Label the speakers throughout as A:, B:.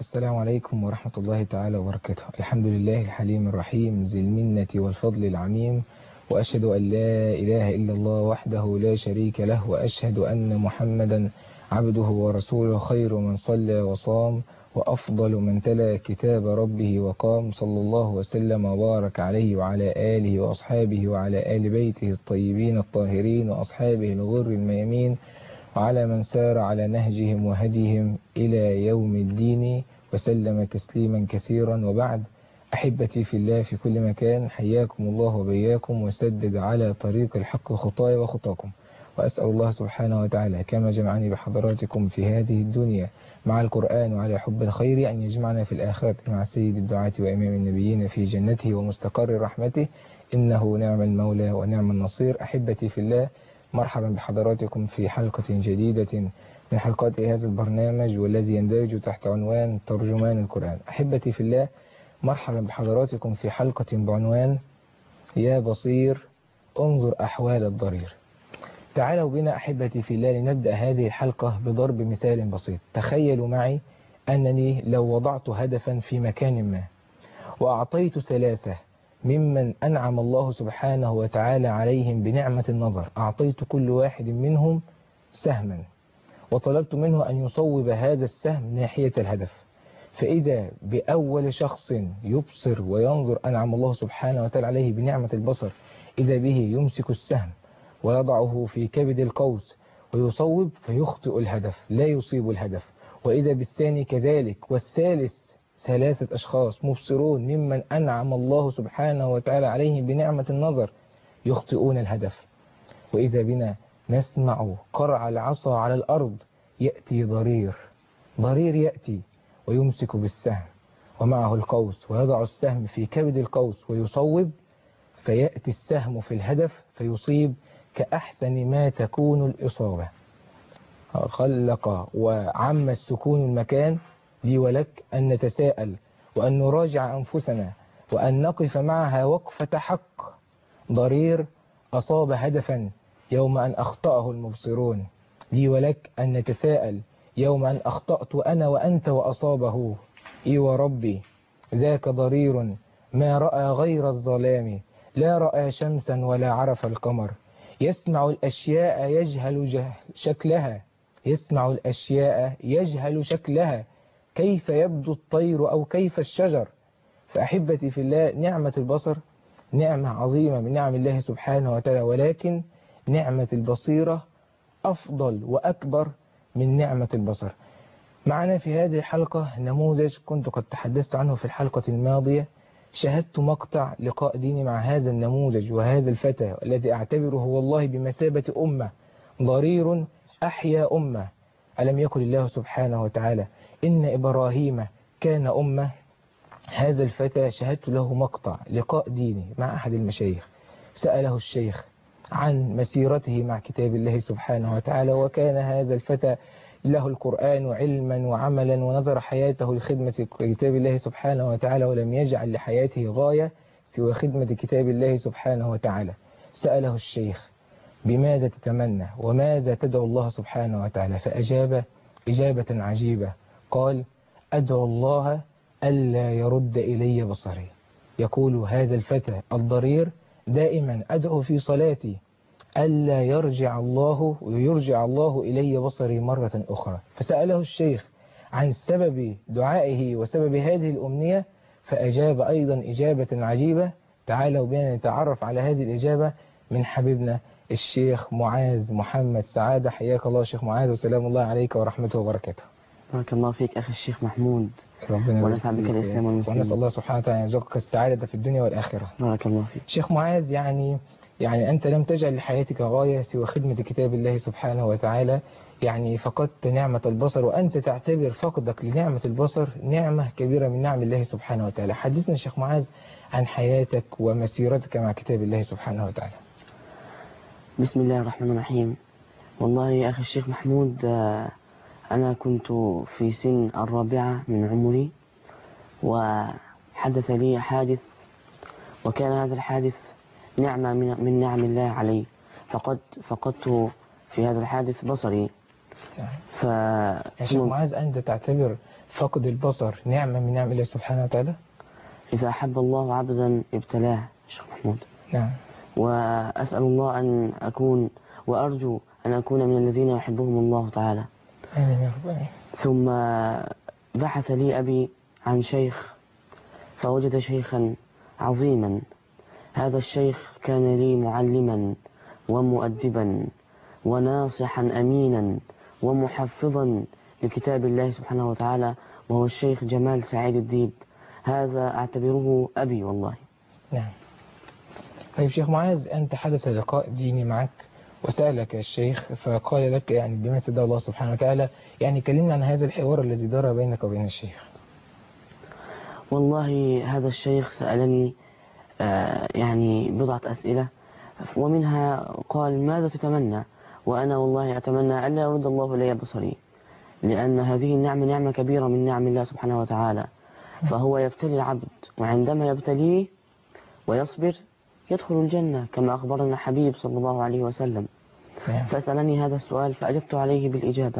A: السلام عليكم ورحمة الله تعالى وبركاته. الحمد لله الحليم الرحيم ذي المنة والفضل العميم، وأشهد أن لا إله إلا الله وحده لا شريك له، وأشهد أن محمدا عبده ورسوله، خير من صلى وصام وأفضل من تلا كتاب ربه وقام، صلى الله وسلم وبارك عليه وعلى آله وأصحابه وعلى آل بيته الطيبين الطاهرين وأصحابه الغر الميامين، وعلى من سار على نهجهم وهديهم إلى يوم الدين وسلم تسليما كثيرا. وبعد، أحبتي في الله في كل مكان، حياكم الله وبياكم وسدد على طريق الحق خطاي وخطاكم، وأسأل الله سبحانه وتعالى كما جمعني بحضراتكم في هذه الدنيا مع القرآن وعلى حب الخير أن يجمعنا في الآخرة مع سيد الدعاة وإمام النبيين في جنته ومستقر رحمته، إنه نعم المولى ونعم النصير. أحبتي في الله، مرحبا بحضراتكم في حلقة جديدة من حلقات هذا البرنامج والذي يندرج تحت عنوان ترجمان القرآن. أحبتي في الله، مرحبا بحضراتكم في حلقة بعنوان يا بصير انظر أحوال الضرير. تعالوا بنا أحبتي في الله لنبدأ هذه الحلقة بضرب مثال بسيط. تخيلوا معي أنني لو وضعت هدفا في مكان ما وأعطيت ثلاثة ممن أنعم الله سبحانه وتعالى عليهم بنعمة النظر، أعطيت كل واحد منهم سهما وطلبت منه أن يصوب هذا السهم ناحية الهدف، فإذا بأول شخص يبصر وينظر أنعم الله سبحانه وتعالى عليه بنعمة البصر، إذا به يمسك السهم ويضعه في كبد القوس ويصوب فيخطئ الهدف لا يصيب الهدف، وإذا بالثاني كذلك، والثالث ثلاثة أشخاص مبصرون ممن أنعم الله سبحانه وتعالى عليهم بنعمة النظر يخطئون الهدف. وإذا بنا نسمع قرع العصا على الأرض، يأتي ضرير يأتي ويمسك بالسهم ومعه القوس ويضع السهم في كبد القوس ويصوب، فيأتي السهم في الهدف فيصيب كأحسن ما تكون الإصابة. خلق وعم السكون المكان لي ولك أن نتساءل وأن نراجع أنفسنا وأن نقف معها وقفة حق. ضرير أصاب هدفا يوم أن أخطأه المبصرون، لي ولك أن نتساءل يوم أن أخطأت أنا وأنت وأصابه. إي وربي ذاك ضرير ما رأى غير الظلام، لا رأى شمسا ولا عرف القمر، يسمع الأشياء يجهل شكلها كيف يبدو الطير أو كيف الشجر. فأحبتي في الله، نعمة البصر نعمة عظيمة من نعم الله سبحانه وتعالى، ولكن نعمة البصيرة أفضل وأكبر من نعمة البصر. معنا في هذه الحلقة نموذج كنت قد تحدثت عنه في الحلقة الماضية. شاهدت مقطع لقاء ديني مع هذا النموذج وهذا الفتى الذي أعتبره والله بمثابة أمة، ضرير أحيا أمة. ألم يقل الله سبحانه وتعالى إن إبراهيم كان أمة؟ هذا الفتى شاهدت له مقطع لقاء ديني مع أحد المشايخ، سأله الشيخ عن مسيرته مع كتاب الله سبحانه وتعالى، وكان هذا الفتى له القرآن علما وعملا ونظر حياته لخدمة كتاب الله سبحانه وتعالى، ولم يجعل لحياته غاية سوى خدمة كتاب الله سبحانه وتعالى. سأله الشيخ بماذا تتمنى وماذا تدعو الله سبحانه وتعالى؟ فأجاب إجابة عجيبة، قال أدعو الله ألا يرد إلي بصري. يقول هذا الفتى الضرير دائما أدعو في صلاتي ألا يرجع الله إلي بصري مرة أخرى. فسأله الشيخ عن سبب دعائه وسبب هذه الأمنية، فأجاب أيضا إجابة عجيبة. تعالوا بنا نتعرف على هذه الإجابة من حبيبنا الشيخ معاذ محمد سعادة. حياك الله شيخ معاذ، وسلام الله عليك ورحمته وبركاته.
B: بارك الله فيك أخي الشيخ محمود،
A: ربنا
B: ونفع بك الإسلام والمسلمين،
A: ونسأل الله سبحانه وتعالى أن يرزقك السعادة في الدنيا والآخرة.
B: بارك الله فيك.
A: شيخ معاذ، يعني أنت لم تجعل لحياتك غاية سوى خدمة كتاب الله سبحانه وتعالى، يعني فقدت نعمة البصر، وأنت تعتبر فقدك لنعمة البصر نعمة كبيرة من نعم الله سبحانه وتعالى. حدثنا شيخ معاذ عن حياتك ومسيرتك مع كتاب الله سبحانه وتعالى.
B: بسم الله الرحمن الرحيم. والله يا أخي الشيخ محمود، أنا كنت في سن 4 من عمري، وحدث لي حادث، وكان هذا الحادث نعمة من نعم الله علي. فقدت في هذا الحادث بصري،
A: يا شيخ معاذ، أنت تعتبر فقد البصر نعمة من نعم الله سبحانه وتعالى؟
B: إذا أحب الله عبدا ابتلاه شيخ محمود.
A: نعم.
B: وأسأل الله أن أكون وأرجو أن أكون من الذين يحبهم الله تعالى.
A: آمين يا رب.
B: ثم بحث لي أبي عن شيخ فوجد شيخا عظيما. هذا الشيخ كان لي معلما ومؤدبا وناصحا أمينا ومحفظا لكتاب الله سبحانه وتعالى، وهو الشيخ جمال سعيد الديب. هذا أعتبره أبي والله.
A: نعم. طيب شيخ معاذ، أنت حدث لقاء ديني معك وسألك الشيخ فقال لك يعني بما سدى الله سبحانه وتعالى، يعني كلمنا عن هذا الحوار الذي دار بينك وبين الشيخ.
B: والله هذا الشيخ سألني يعني بضعة أسئلة، ومنها قال: ماذا تتمنى؟ وأنا والله أتمنى ألا يرد الله إلي بصري، لأن هذه النعمة نعمة كبيرة من نعم الله سبحانه وتعالى، فهو يبتلي العبد، وعندما يبتليه ويصبر يدخل الجنة كما أخبرنا حبيب صلى الله عليه وسلم. فسألني هذا السؤال فأجبت عليه بالإجابة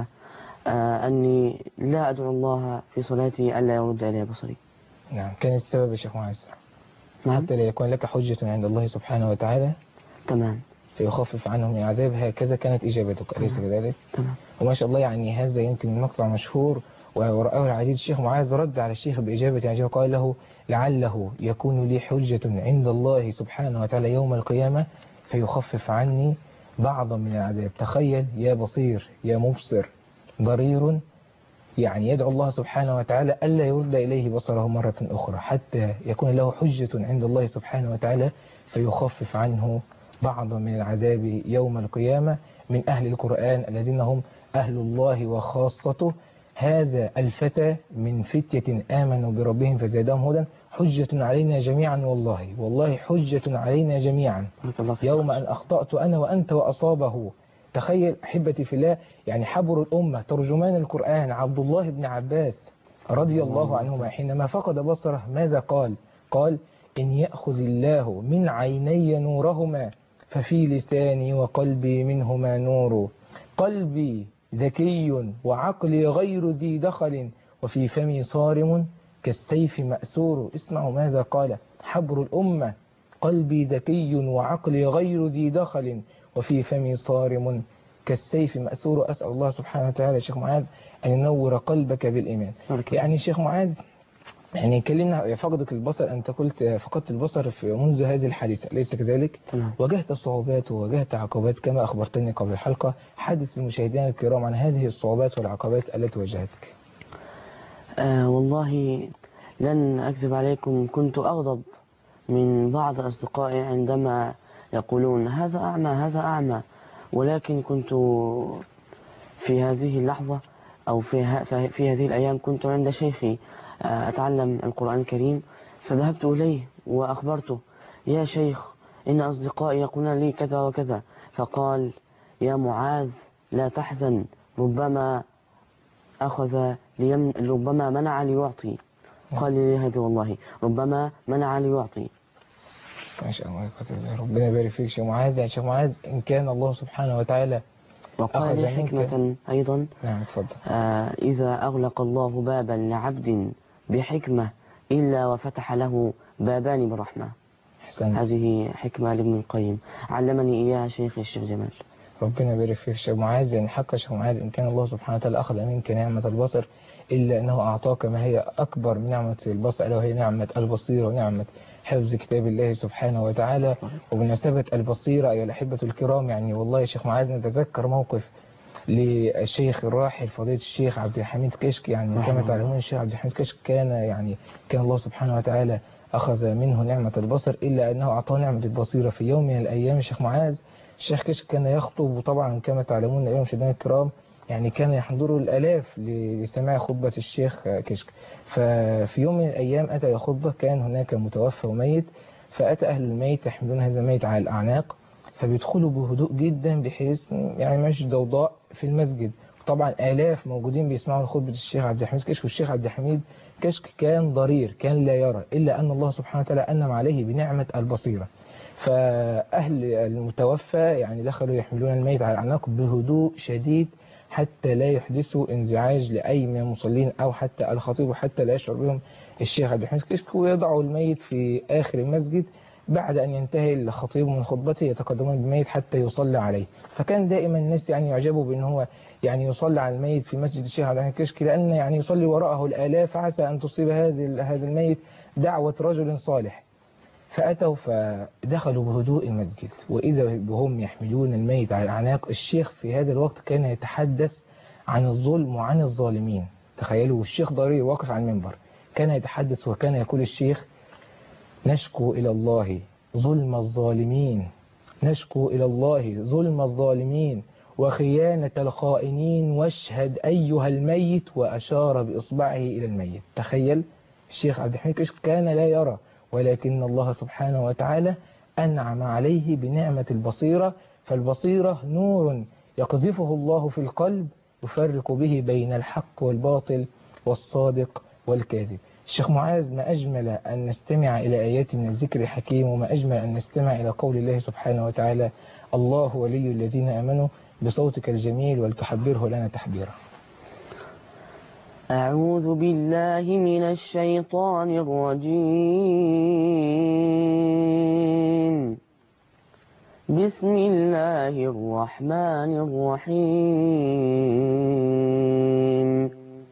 B: أني لا أدعو الله في صلاتي ألا يرد إلي بصري.
A: نعم. كان السبب يا شيخ معاذ
B: نعم.
A: حتى لا يكون لك حجة عند الله سبحانه وتعالى
B: تمام،
A: فيخفف عنهم من العذاب. هكذا كانت إجابتك، أليس كذلك؟
B: تمام.
A: وما شاء الله، يعني هذا يمكن مقطع مشهور ورآه العديد. الشيخ معاذ رد على الشيخ بإجابة عجيبة، قال له: لعله يكون لي حجة عند الله سبحانه وتعالى يوم القيامة فيخفف عني بعضا من العذاب. تخيل يا بصير يا مبصر ضرير، يعني يدعو الله سبحانه وتعالى ألا يرد إليه بصره مرة أخرى حتى يكون له حجة عند الله سبحانه وتعالى فيخفف عنه بعضا من العذاب يوم القيامة. من أهل القرآن الذين هم أهل الله وخاصته، هذا الفتى من فتية آمنوا بربهم فزادهم هدى، حجة علينا جميعا، والله حجة علينا جميعا يوم أن أخطأت أنا وأنت وأصابه. تخيل أحبتي في الله، يعني حبر الأمة ترجمان القرآن عبد الله بن عباس رضي الله عنهما حينما فقد بصره ماذا قال؟ قال: إن يأخذ الله من عيني نورهما ففي لساني وقلبي منهما نور، قلبي ذكي وعقلي غير ذي دخل وفي فمي صارم كالسيف مأسور. اسمعوا ماذا قال حبر الأمة: قلبي ذكي وعقلي غير ذي دخل وفي فمي صارم كالسيف مأسور. أسأل الله سبحانه وتعالى يا شيخ معاذ أن ينور قلبك بالإيمان. يعني شيخ معاذ، يعني كلمنا فقدك البصر، أنت قلت فقدت البصر في منذ هذه الحادثة، أليس كذلك؟ واجهت صعوبات وواجهت عقبات كما أخبرتني قبل الحلقة. حدث المشاهدين الكرام عن هذه الصعوبات والعقبات التي واجهتك.
B: والله لن أكذب عليكم، كنت أغضب من بعض أصدقائي عندما يقولون هذا أعمى هذا أعمى، ولكن كنت في هذه اللحظة أو في هذه الأيام كنت عند شيخي أتعلم القرآن الكريم، فذهبت إليه وأخبرته: يا شيخ، إن أصدقائي يقولون لي كذا وكذا. فقال: يا معاذ لا تحزن، ربما ربما منع ليعطي. قال لي هذا والله، ربما منع ليعطي.
A: ما شاء الله، ربنا يبارك فيك شيخ معاذ. يا شيخ معاذ، إن كان الله سبحانه وتعالى
B: وقال لي حكمة أيضا.
A: نعم تفضل.
B: إذا أغلق الله بابا لعبد بحكمة إلا وفتح له بابان برحمة.
A: حسن.
B: هذه حكمة لابن القيم علمني إياها شيخ الشيخ جمال.
A: ربنا يبارك فيك شيخ معاذ. يعني حق شيخ معاذ، إن كان الله سبحانه وتعالى أخذ منك نعمة البصر إلا أنه أعطاك ما هي أكبر من نعمة البصر، ألا وهي نعمة البصيرة ونعمة حفظ كتاب الله سبحانه وتعالى. وبمناسبة البصيرة أيها الأحبة الكرام، يعني والله يا شيخ معاذ نتذكر موقف للشيخ الراحل فضيلة الشيخ عبد الحميد كشك. يعني كما تعلمون الشيخ عبد الحميد كشك كان الله سبحانه وتعالى أخذ منه نعمة البصر إلا أنه أعطاه نعمة البصيرة. في يوم من الأيام الشيخ معاذ، الشيخ كشك كان يخطب، وطبعا كما تعلمون اليوم مشاهدينا الكرام يعني كان يحضر الآلاف لسماع خطبة الشيخ كشك. ففي يوم من الأيام أتى الخطبة، كان هناك متوفى وميت، فأتى أهل الميت يحملون هذا الميت على الأعناق، فبيدخلوا بهدوء جدا بحيث يعني مش ضوضاء في المسجد. طبعا آلاف موجودين بيسمعوا خطبة الشيخ عبد الحميد كشك. والشيخ عبد الحميد كشك كان ضرير، كان لا يرى، إلا أن الله سبحانه وتعالى أنعم عليه بنعمة البصيرة. فأهل المتوفى يعني دخلوا يحملون الميت على الأعناق بهدوء شديد حتى لا يحدثوا انزعاج لأي من المصلين أو حتى الخطيب، وحتى لا يشعر بهم الشيخ عبد الحميد كشك، ويضعوا الميت في آخر المسجد. بعد أن ينتهي الخطيب من خطبته يتقدمون بالميت حتى يصلى عليه. فكان دائما الناس يعني يعجبوا بأن هو يعني يصلي على الميت في مسجد الشيخ عبد الحميد كشك، لأن يعني يصلي وراءه الآلاف، عسى أن تصيب هذا الميت دعوة رجل صالح. فأتوا فدخلوا بهدوء المسجد، وإذا بهم يحملون الميت على الأعناق. الشيخ في هذا الوقت كان يتحدث عن الظلم وعن الظالمين. تخيلوا الشيخ ضرير واقف على المنبر كان يتحدث، وكان يقول الشيخ: نشكو إلى الله ظلم الظالمين، نشكو إلى الله ظلم الظالمين وخيانة الخائنين، واشهد أيها الميت، وأشار بإصبعه إلى الميت. تخيل الشيخ عبد الحميد كشك كان لا يرى، ولكن الله سبحانه وتعالى أنعم عليه بنعمة البصيرة. فالبصيرة نور يقذفه الله في القلب يفرق به بين الحق والباطل والصادق والكاذب. الشيخ معاذ، ما أجمل أن نستمع إلى آيات من الذكر الحكيم، وما أجمل أن نستمع إلى قول الله سبحانه وتعالى: الله ولي الذين آمنوا، بصوتك الجميل ولتحبره لنا تحبيرا.
B: أعوذ بالله من الشيطان الرجيم. بسم الله الرحمن الرحيم.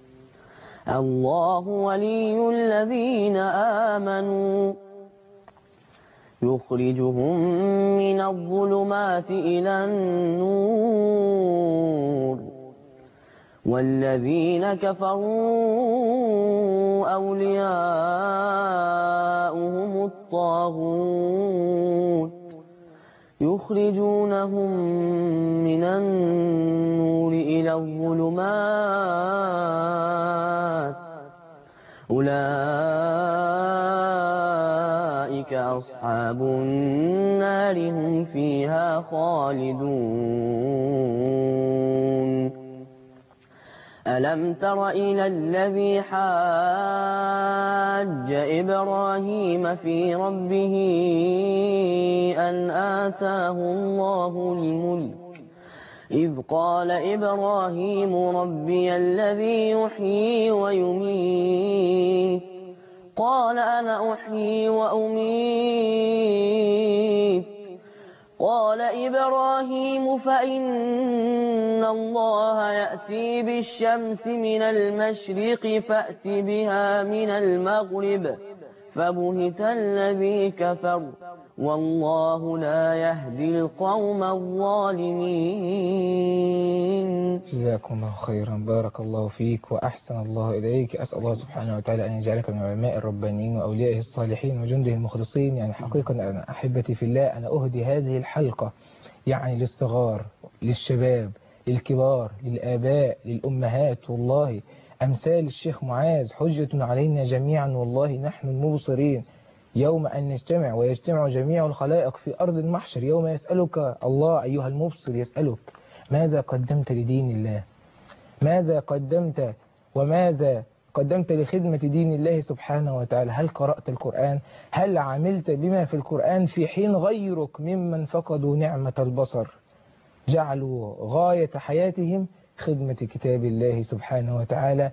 B: الله ولي الذين آمنوا يخرجهم من الظلمات إلى النور، والذين كفروا أولياؤهم الطاغوت يخرجونهم من النور إلى الظلمات، أولئك أصحاب النار هم فيها خالدون. ألم تر إلى الذي حاج إبراهيم في ربه أن آتاه الله الملك، إذ قال إبراهيم ربي الذي يحيي ويميت، قال أنا أحيي وأميت. قال إبراهيم فإن الله يأتي بالشمس من المشرق فأت بها من المغرب، فبهت الذي كفر والله لا يهدي القوم الظالمين.
A: جزاكم الله خيرا، بارك الله فيك وأحسن الله إليك. أسأل الله سبحانه وتعالى أن يجعلك من العلماء الربانيين وأوليائه الصالحين وجنده المخلصين. يعني حقيقة أنا أحبتي في الله، أنا أهدي هذه الحلقة يعني للصغار، للشباب، للكبار، للآباء، للأمهات. والله أمثال الشيخ معاذ حجة علينا جميعا، والله نحن المبصرين. يوم أن نجتمع ويجتمع جميع الخلائق في أرض المحشر، يوم يسألك الله أيها المبصر، يسألك: ماذا قدمت لدين الله؟ ماذا قدمت وماذا قدمت لخدمة دين الله سبحانه وتعالى؟ هل قرأت القرآن؟ هل عملت بما في القرآن؟ في حين غيرك ممن فقدوا نعمة البصر جعلوا غاية حياتهم خدمة كتاب الله سبحانه وتعالى،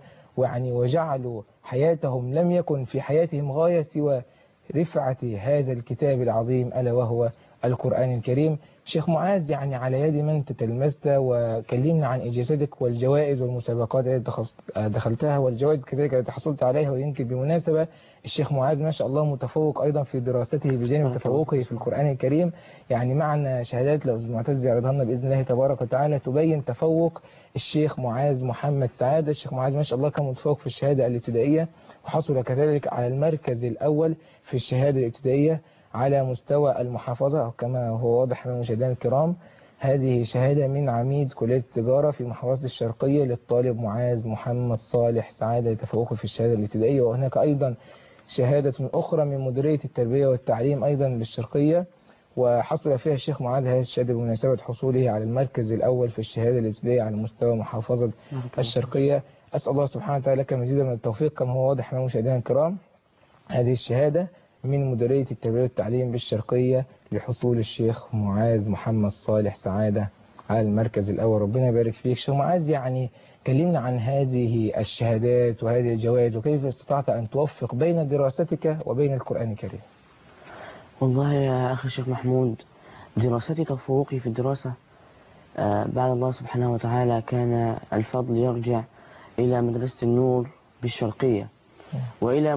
A: وجعلوا حياتهم لم يكن في حياتهم غاية سوى رفعة هذا الكتاب العظيم ألا وهو القرآن الكريم. شيخ معاذ، يعني على يد من تتلمذت، وكلمنا عن إجازتك والجوائز والمسابقات التي دخلتها والجوائز كذلك التي حصلت عليها. ويمكن بمناسبة الشيخ معاذ ما شاء الله متفوق أيضا في دراسته بجانب تفوقه في القرآن الكريم. يعني معنا شهادات لو معتز يعرضها لنا بإذن الله تبارك وتعالى تبين تفوق الشيخ معاذ محمد سعادة. الشيخ معاذ ما شاء الله كان متفوق في الشهادة الابتدائية، وحصل كذلك على المركز الأول في الشهادة الابتدائية على مستوى المحافظة كما هو واضح من المشاهدين الكرام. هذه شهادة من عميد كلية التجارة في محافظة الشرقية للطالب معاذ محمد صالح سعادة لتفوقه في الشهادة الابتدائية. وهناك أيضا شهادة أخرى من مديرية التربية والتعليم أيضا بالشرقية، وحصل فيها الشيخ معاذ هذه الشهادة بمناسبة حصوله على المركز الأول في الشهادة الابتدائية على مستوى محافظة الشرقية. أسأل الله سبحانه وتعالى لك مزيدا من التوفيق كما هو واضح من المشاهدين الكرام. هذه الشهادة من مديرية التربية والتعليم بالشرقية لحصول الشيخ معاذ محمد صالح سعادة على المركز الأول. ربنا يبارك فيك. شيخ معاذ، يعني كلمنا عن هذه الشهادات وهذه الجوائز، وكيف استطعت أن توفق بين دراستك وبين القرآن الكريم؟
B: والله يا أخي الشيخ محمود، دراستي تفوقي في الدراسة بعد الله سبحانه وتعالى كان الفضل يرجع إلى مدرسة النور بالشرقية، وإلى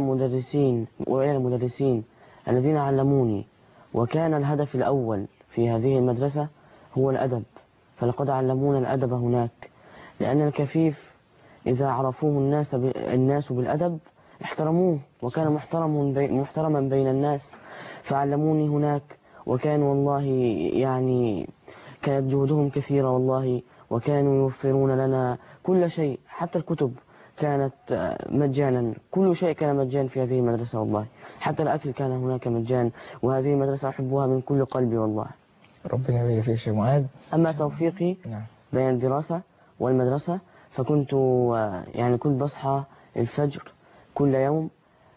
B: المدرسين الذين علموني، وكان الهدف الأول في هذه المدرسة هو الأدب، فلقد علمونا الأدب هناك، لأن الكفيف إذا عرفوه الناس بالأدب احترموه، وكان محترما بين الناس، فعلموني هناك. وكان والله يعني كانت جهودهم كثيرة والله، وكانوا يوفرون لنا كل شيء، حتى الكتب كانت مجانا، كل شيء كان مجانا في هذه المدرسة والله، حتى الأكل كان هناك مجانا، وهذه المدرسة أحبها من كل قلبي والله.
A: ربنا يبارك فيك شيخ معاذ.
B: أما توفيقي بين الدراسة والمدرسة، فكنت يعني كنت بصحى الفجر كل يوم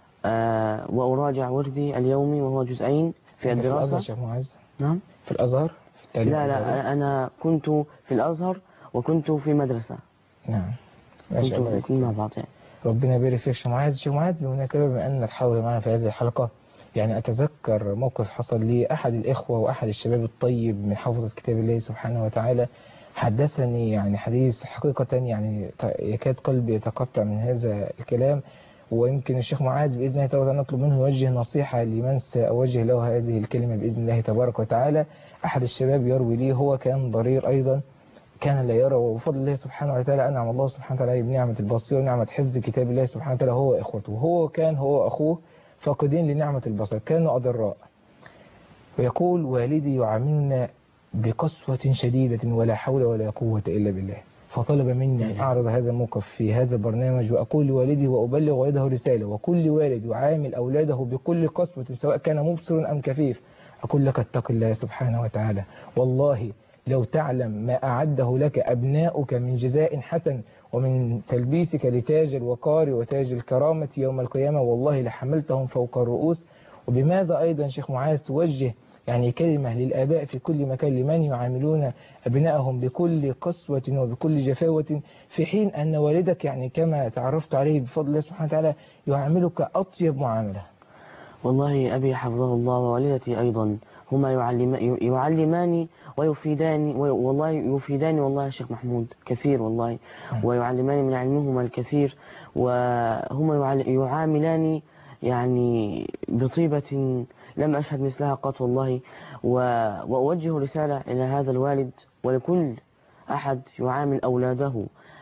B: وأراجع وردي اليومي وهو جزئين في الدراسة.
A: في الأزهر شيخ معاذ؟
B: نعم،
A: في الأزهر؟ في التعليم
B: لا
A: الأزهري؟
B: لا، أنا كنت في الأزهر وكنت في مدرسة.
A: نعم، ما شاء الله.
B: كنت مع بعض يعني.
A: ربنا يبارك فيك شيخ معاذ. شيخ معاذ، بمناسبة بما أنك حاضر معنا في هذه الحلقة، يعني أتذكر موقف حصل لي أحد الإخوة وأحد الشباب الطيب من حافظة كتاب الله سبحانه وتعالى، حدثني يعني حديث حقيقة يعني يكاد قلبي يتقطع من هذا الكلام. ويمكن الشيخ معاذ بإذن الله تعالى نطلب منه يوجه نصيحة لمن سأوجه له هذه الكلمة بإذن الله تبارك وتعالى. أحد الشباب يروي لي، هو كان ضرير أيضا، كان لا يرى، وبفضل الله سبحانه وتعالى أنعم الله سبحانه وتعالى بنعمة البصير ونعمة حفظ كتاب الله سبحانه وتعالى هو وإخوته. هو وأخوه فاقدين لنعمة البصر، كانوا أضراء. ويقول: والدي يعاملنا بقسوة شديدة ولا حول ولا قوة إلا بالله، فطلب مني أن أعرض هذا الموقف في هذا البرنامج، وأقول لوالدي وأبلغ والده رسالة: وكل والد يعامل أولاده بكل قسوة سواء كان مبصر أم كفيف، أقول لك اتق الله سبحانه وتعالى، والله لو تعلم ما أعده لك أبناؤك من جزاء حسن ومن تلبيسك لتاج الوقار وتاج الكرامة يوم القيامة، والله لحملتهم فوق الرؤوس. وبماذا أيضا شيخ معاذ توجه يعني كلمة للآباء في كل مكان لمن يعاملون أبنائهم بكل قسوة وبكل جفاوة، في حين أن والدك يعني كما تعرفت عليه بفضل الله سبحانه وتعالى يعاملك أطيب معاملة؟
B: والله أبي حفظه الله ووالدتي أيضا هما يعلماني ويفيداني، والله يفيداني والله يا شيخ محمود كثير والله، ويعلماني من علمهما الكثير، وهما يعاملاني يعني بطيبة لم أشهد مثلها قط والله. وأوجه رسالة إلى هذا الوالد ولكل أحد يعامل أولاده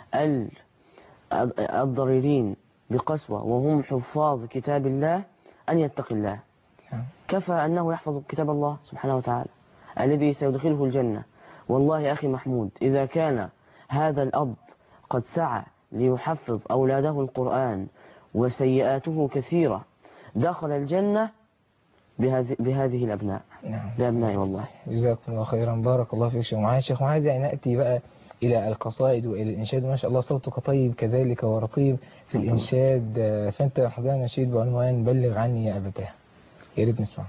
B: الضريرين بقسوة وهم حفاظ كتاب الله أن يتقي الله. كفى أنه يحفظ كتاب الله سبحانه وتعالى الذي سيدخله الجنة. والله يا أخي محمود، إذا كان هذا الأب قد سعى ليحفظ أولاده القرآن وسيئاته كثيرة، دخل الجنة بهذه الأبناء.
A: نعم،
B: بأبنائي والله.
A: جزاكم الله خيرا، بارك الله فيك شيخ معاذ. شيخ معاذ، يعني نأتي بقى إلى القصائد وإلى الإنشاد، ما شاء الله صوتك طيب كذلك ورطيب في الإنشاد، فأنت حضرنا نشيد بعنوان بلغ عني يا أبتاه، يا ريت نسمع.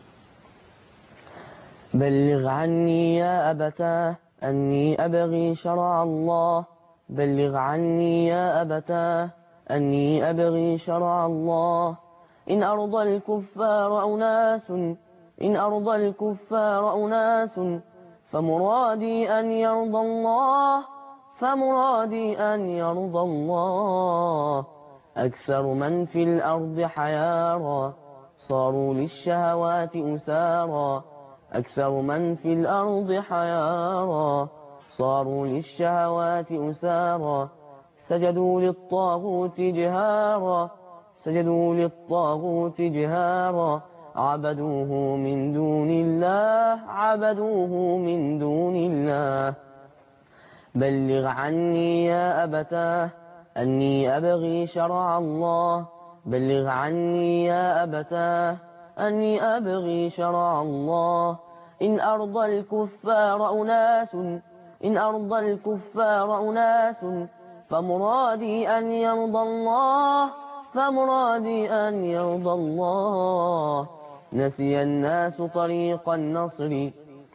B: بلغ عني يا أبتاه أني أبغي شرع الله، بلغ عني يا أبتاه أني أبغي شرع الله، إن أرضى الكفار أناس، إن أرضى الكفار أناس، فمرادي أن يرضى الله، فمرادي أن يرضى الله. أكثر من في الأرض حيارى صاروا للشهوات أسارى، أكثر من في الأرض حيارى صاروا للشهوات أسارى، سجدوا للطاغوت جهارا، سجدوا للطاغوت جهارا، عبدوه من دون الله، عبدوه من دون الله. بلغ عني يا أبتاه أني أبغي شرع الله، بلغ عني يا أبتاه أني أبغي شرع الله، إن أرضى الكفار أناس، إن أرضى الكفار أناس، فمرادي أن يرضى الله، فمرادي أن يرضى الله. نسي الناس طريق النصر،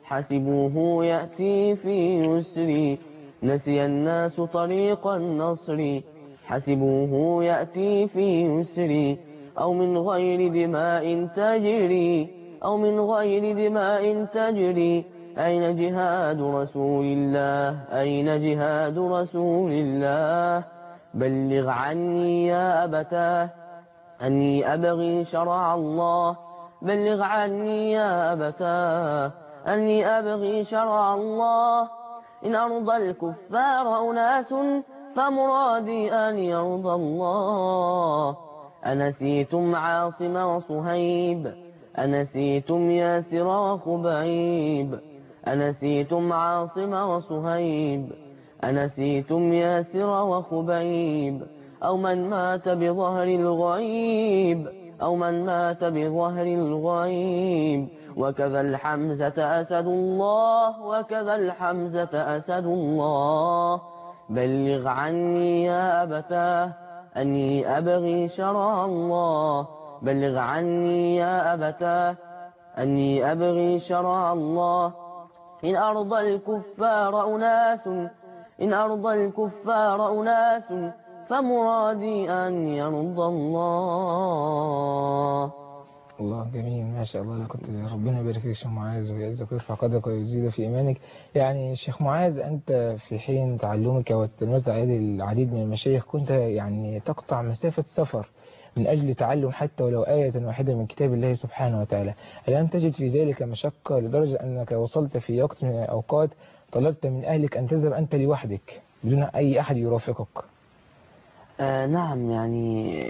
B: حسبوه يأتي في يسر نسي الناس طريق النصر حسبوه يأتي في يسر أو من غير دماء تجري أو من غير دماء تجري أين جهاد رسول الله أين جهاد رسول الله بلغ عني يا أبتاه أني أبغي شرع الله بلغ عني يا أبتاه أني أبغي شرع الله إن أرضى الكفار أناس فمرادي أن يرضى الله أنسيتم عاصم وصهيب أنسيتم ياسر وخبيب أنسيتم عاصم وصهيب أنسيتم ياسر وخبيب أو من مات بظهر الغيب أو من مات بظهر الغيب وكذا الحمزة أسد الله وكذا الحمزة أسد الله بلغ عني يا أبتاه أني أبغي شرع الله بلغ عني يا أبتاه أني أبغي شرع الله إن أرضى الكفار أناس إن أرضى الكفار أناس فمرادي أن يرضى الله.
A: الله جميل ما شاء الله. كنت ربنا يبارك فيك شيخ معاذ ويعزك ويرفع قدرك ويزيد في إيمانك. يعني شيخ معاذ أنت في حين تعلمك وتتلمذ على العديد من المشايخ كنت يعني تقطع مسافة سفر من أجل تعلم حتى ولو آية واحدة من كتاب الله سبحانه وتعالى. ألم تجد في ذلك مشقة لدرجة أنك وصلت في وقت من الأوقات طلبت من أهلك أن تذهب أنت لوحدك بدون أي أحد يرافقك؟
B: نعم، يعني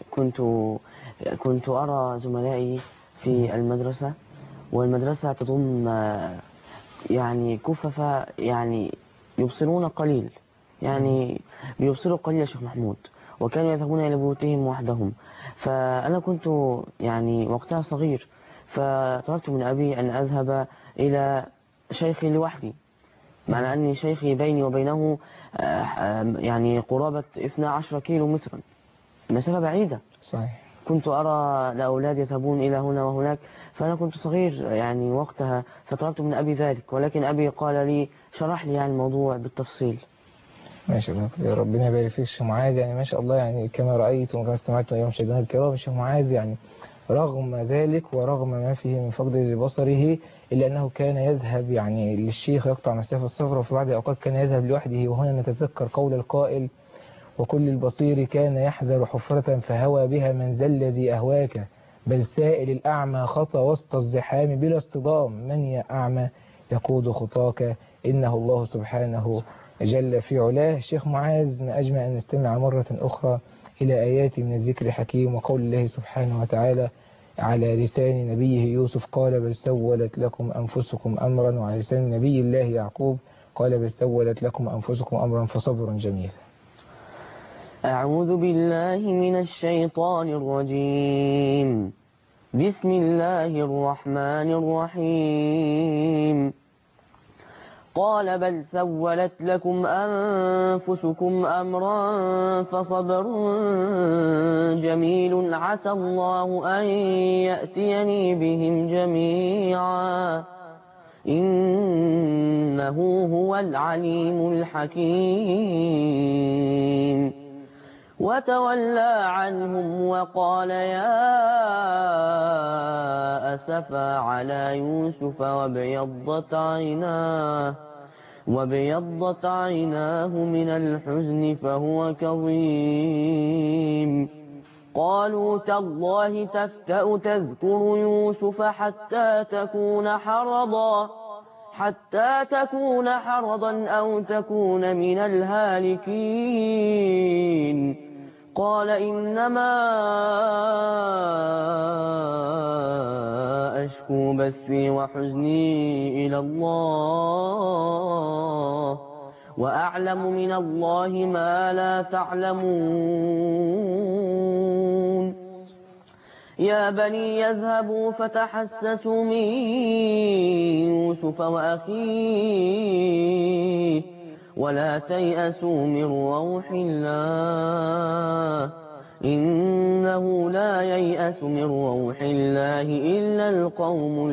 B: كنت أرى زملائي في المدرسة، والمدرسة تضم يعني كففة، يعني يبصرون قليل، يعني بيبصروا قليل يا شيخ محمود، وكانوا يذهبون إلى بيوتهم وحدهم. فأنا كنت يعني وقتها صغير، فطلبت من أبي أن أذهب إلى شيخي لوحدي، مع أن شيخي بيني وبينه يعني قرابة 12 كيلو مترا، مسافة بعيدة.
A: صحيح.
B: كنت أرى الأولاد يذهبون إلى هنا وهناك، فأنا كنت صغير يعني وقتها، فطلبت من أبي ذلك، ولكن أبي قال لي شرح لي يعني الموضوع بالتفصيل.
A: ما شاء الله. ربنا يبارك فيك شيخ معاذ. يعني ما شاء الله، يعني كما رأيت وكما استمعت أيها المشاهدين الكرام، شيخ معاذ يعني رغم ذلك ورغم ما فيه من فقد لبصره إلا أنه كان يذهب يعني للشيخ يقطع مسافة السفر، وفي بعض الأوقات كان يذهب لوحده. وهنا نتذكر قول القائل: وكل البصير كان يحذر حفرة فهوى بها من ذا الذي أهواك، بل سائل الأعمى خطى وسط الزحام بلا اصطدام، من يا أعمى يقود خطاك إنه الله سبحانه جل في علاه. شيخ معاذ، ما أجمل أن نستمع مرة أخرى إلى آيات من الذكر الحكيم وقول الله سبحانه وتعالى على لسان نبيه يوسف قال: بل سولت لكم أنفسكم أمرا، وعلى لسان نبي الله يعقوب قال: بل سولت لكم أنفسكم أمرا فصبر جميل.
B: أعوذ بالله من الشيطان الرجيم. بسم الله الرحمن الرحيم. قال: بل سولت لكم أنفسكم أمرا فصبر جميل عسى الله أن يأتيني بهم جميعا إنه هو العليم الحكيم. وتولى عنهم وقال: يا أسفا على يوسف وابيضت عيناه من الحزن فهو كظيم. قالوا: تالله تفتأ تذكر يوسف حتى تكون حرضا أو تكون من الهالكين. قال: إنما أشكو بثي وحزني إلى الله، وأعلم من الله ما لا تعلمون. يا بني يذهبوا فتحسسوا من يوسف وأخيه ولا تيأسوا من روح الله إنه إنه لا ييأس من روح الله إلا القوم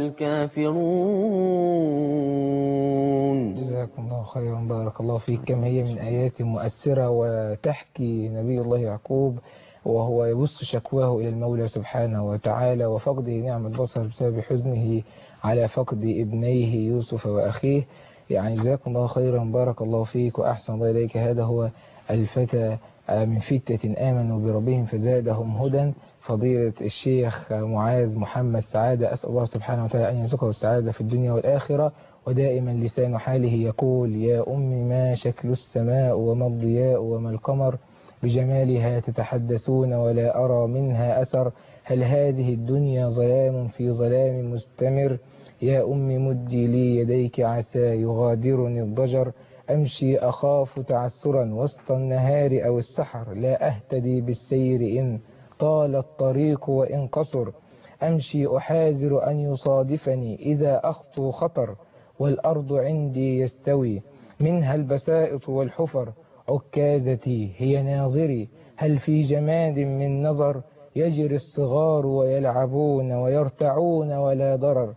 B: الكافرون.
A: جزاكم الله خيرا، بارك الله فيك. كم هي من آيات مؤثرة وتحكي نبي الله يعقوب وهو يبث شكواه إلى المولى سبحانه وتعالى وفقده نعم البصر بسبب حزنه على فقد ابنيه يوسف وأخيه. يعني جزاكم الله خيرا، بارك الله فيك وأحسن الله إليك. هذا هو الفتى من فتة آمنوا بربهم فزادهم هدى. فضيلة الشيخ معاذ محمد سعادة، أسأل الله سبحانه وتعالى أن يرزقه السعادة في الدنيا والآخرة. ودائما لسان حاله يقول: يا أم ما شكل السماء وما الضياء وما القمر، بجمالها تتحدثون ولا أرى منها أثر، هل هذه الدنيا ظلام في ظلام مستمر، يا أم مدي لي يديك عسى يغادرني الضجر، أمشي أخاف تعثرا وسط النهار أو السحر، لا أهتدي بالسير إن طال الطريق وإن قصر، أمشي أحاذر أن يصادفني إذا أخطو خطر، والأرض عندي يستوي منها البسائط والحفر، عكازتي هي ناظري هل في جماد من نظر، يجري الصغار ويلعبون ويرتعون ولا ضرر،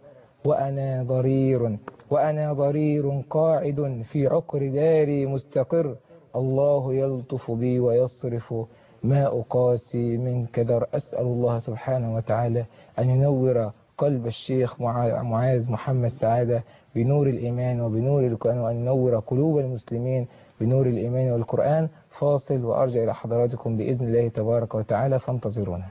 A: وأنا ضرير قاعد في عقر داري مستقر، الله يلطف بي ويصرف ما أقاسي من كدر. أسأل الله سبحانه وتعالى أن ينور قلب الشيخ معاذ محمد سعادة بنور الإيمان وبنور القرآن، وأن ينور قلوب المسلمين بنور الإيمان والقرآن. فاصل وأرجع إلى حضراتكم بإذن الله تبارك وتعالى، فانتظرونا.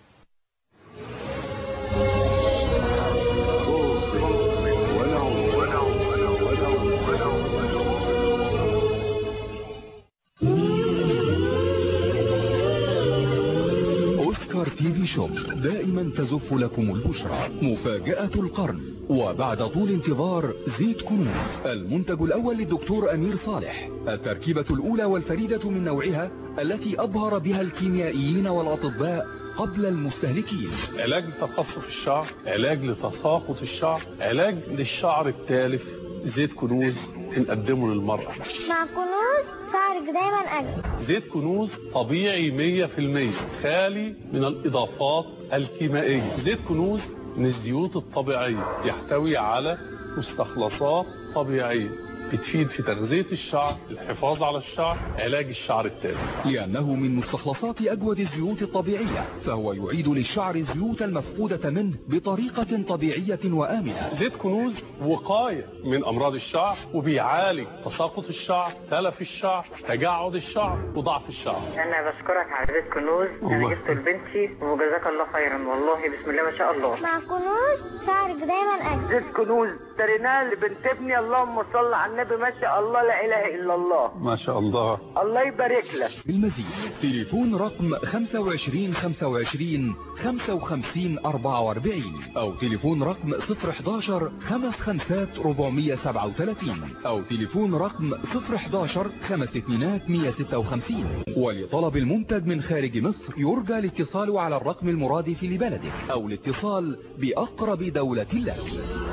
C: تي في شوب دائما تزف لكم البشرى مفاجأة القرن. وبعد طول انتظار زيت كنوز، المنتج الأول للدكتور أمير صالح، التركيبة الأولى والفريدة من نوعها التي أبهر بها الكيميائيين والأطباء قبل المستهلكين.
D: علاج لتقصف الشعر، علاج لتساقط الشعر، علاج للشعر التالف. زيت كنوز بنقدمه للمرأة.
E: مع كنوز شعرك دايما أجمل.
D: زيت كنوز طبيعي 100%، خالي من الإضافات الكيميائية. زيت كنوز من الزيوت الطبيعية، يحتوي على مستخلصات طبيعية بتفيد في تغذية الشعر، الحفاظ على الشعر، علاج الشعر التالف.
C: لأنه من مستخلصات أجود الزيوت الطبيعية، فهو يعيد للشعر الزيوت المفقودة منه بطريقة طبيعية وآمنة.
D: زيت كنوز وقاية من أمراض الشعر، وبيعالج تساقط الشعر، تلف الشعر، تجعد الشعر، وضعف الشعر.
F: أنا بشكرك على زيت كنوز، أنا جبته لبنتي وجزاك الله خيرا، والله بسم الله ما شاء الله.
E: مع كنوز شعرك دايما أجمل.
F: زيت كنوز اشتريناه لبنت ابني، اللهم صل على النبي، ما شاء الله لا اله الا الله،
D: ما شاء الله،
F: الله يبارك لك.
C: بالمزيد تليفون رقم 25 25 55 44 او تليفون رقم 011 55 437 او تليفون رقم 011 52 156. ولطلب المنتج من خارج مصر يرجى الاتصال على الرقم المرادف لبلدك او الاتصال بأقرب دولة لك.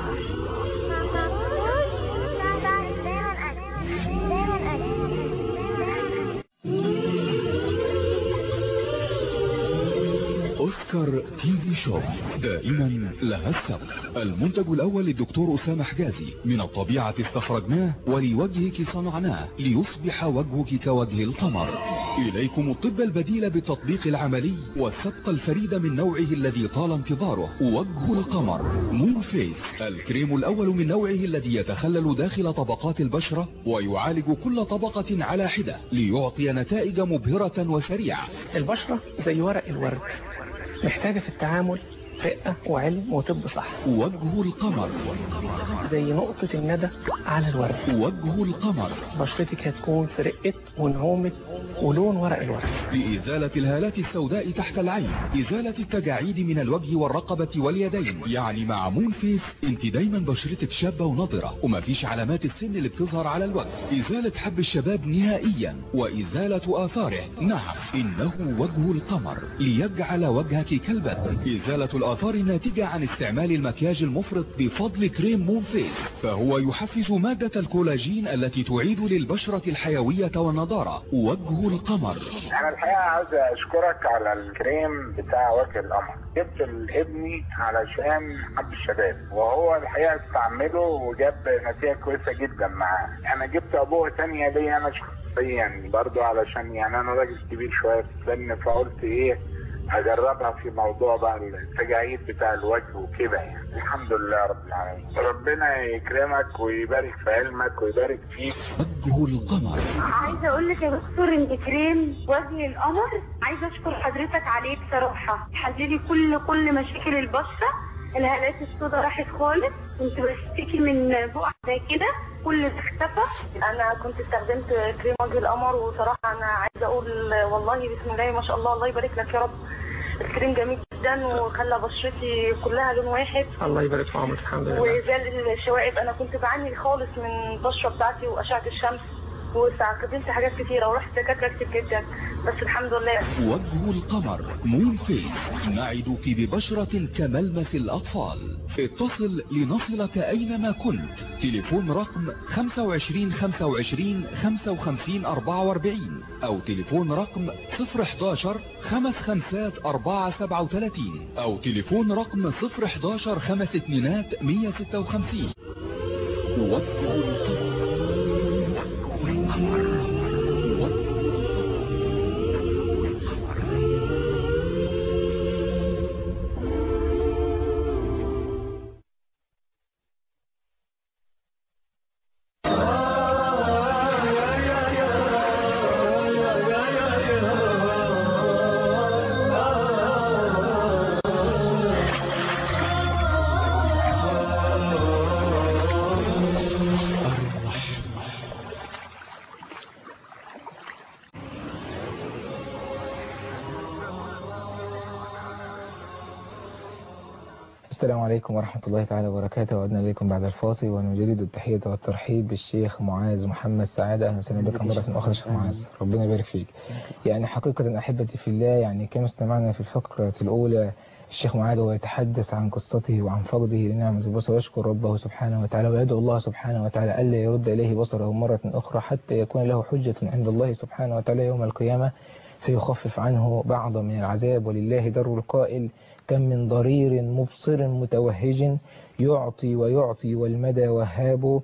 C: أوسكار تي في شوب دائما لها السبق. المنتج الأول للدكتور أسامة حجازي، من الطبيعة استخرجناه ولوجهك صنعناه ليصبح وجهك كوجه القمر. إليكم الطب البديل بالتطبيق العملي والسبق الفريد من نوعه الذي طال انتظاره، وجه القمر مون فيس، الكريم الأول من نوعه الذي يتخلل داخل طبقات البشرة ويعالج كل طبقة على حدة ليعطي نتائج مبهرة وسريعة.
G: البشرة زي ورق الورد، محتاجة في التعامل رقة وعلم وطب صح.
C: وجه القمر
G: زي نقطة الندى على الورد.
C: وجه القمر
G: بشرتك هتكون في رقة ونعومة ولون ورق الورد.
C: لإزالة الهالات السوداء تحت العين، إزالة التجاعيد من الوجه والرقبة واليدين. يعني مع مون فيس انت دايما بشرتك شابة ونضرة ومفيش علامات السن اللي بتظهر على الوجه. إزالة حب الشباب نهائيا وإزالة آثاره. نعم إنه وجه القمر ليجعل وجهك كالبدر. إزالة الآثار الناتجة عن استعمال المكياج المفرط بفضل كريم مون فيس، فهو يحفز مادة الكولاجين التي تعيد للبشرة الحيوية والنضارة. وجه القمر.
H: أنا الحقيقة عاوز أشكرك على الكريم بتاع وجه القمر، جبت لابني علشان حب الشباب، وهو الحقيقة استعمله وجاب نتيجة كويسة جدا معاه. أنا جبت أبوه تانية ليا أنا شخصيا برضو، علشان يعني أنا راجل كبير شوية في السن، فقلت إيه اجربها في موضوع بقى التجاعيد بتاع الوجه وكده يعني. الحمد لله رب العالمين، ربنا يكرمك ويبارك في علمك ويبارك فيك.
C: وجه القمر.
I: عايزه اقول لك يا دكتور ان كريم وجه القمر عايزه اشكر حضرتك عليه بصراحه، حللي كل مشاكل البشره، الهالات السوداء راحت خالص، كنت بشتكي من بقع زي كده كل ده اختفى. انا كنت استخدمت كريم وجه القمر، وصراحه انا عايزه اقول والله بسم الله ما شاء الله، الله يبارك لك يا رب. الكريم جميل جدا وخلى بشرتي كلها لون واحد.
G: الله يبارك في عمرك. الحمد لله.
I: وزال الشوائب، انا كنت بعاني خالص من البشره بتاعتي واشعه الشمس، واستخدمت حاجات كتيره ورحت دكاتره كتير جدا، بس الحمد لله.
C: وجه القمر مون فيس، نعدك ببشرة كملمس الأطفال. اتصل لنصلك أينما كنت. تليفون رقم 25 25 55 44 أو تليفون رقم 011 55 437 أو تليفون رقم 011 52 156. وجه القمر.
A: السلام عليكم ورحمة الله تعالى وبركاته. وعدنا إليكم بعد الفاصل ونجدد التحية والترحيب بالشيخ معاذ محمد سعادة. أهلا وسهلا بك مرة أخرى شيخ معاذ، ربنا يبارك فيك. يعني حقيقة أحبتي في الله، يعني كما استمعنا في الفقرة الأولى الشيخ معاذ وهو يتحدث عن قصته وعن فقده لنعمة البصر، ويشكر ربه سبحانه وتعالى ويدعو الله سبحانه وتعالى ألا يرد إليه بصره مرة أخرى حتى يكون له حجة عند الله سبحانه وتعالى يوم القيامة فيخفف عنه بعض من العذاب. ولله در القائل: كم من ضرير مبصر متوهج يعطي ويعطي والمدى وهاب،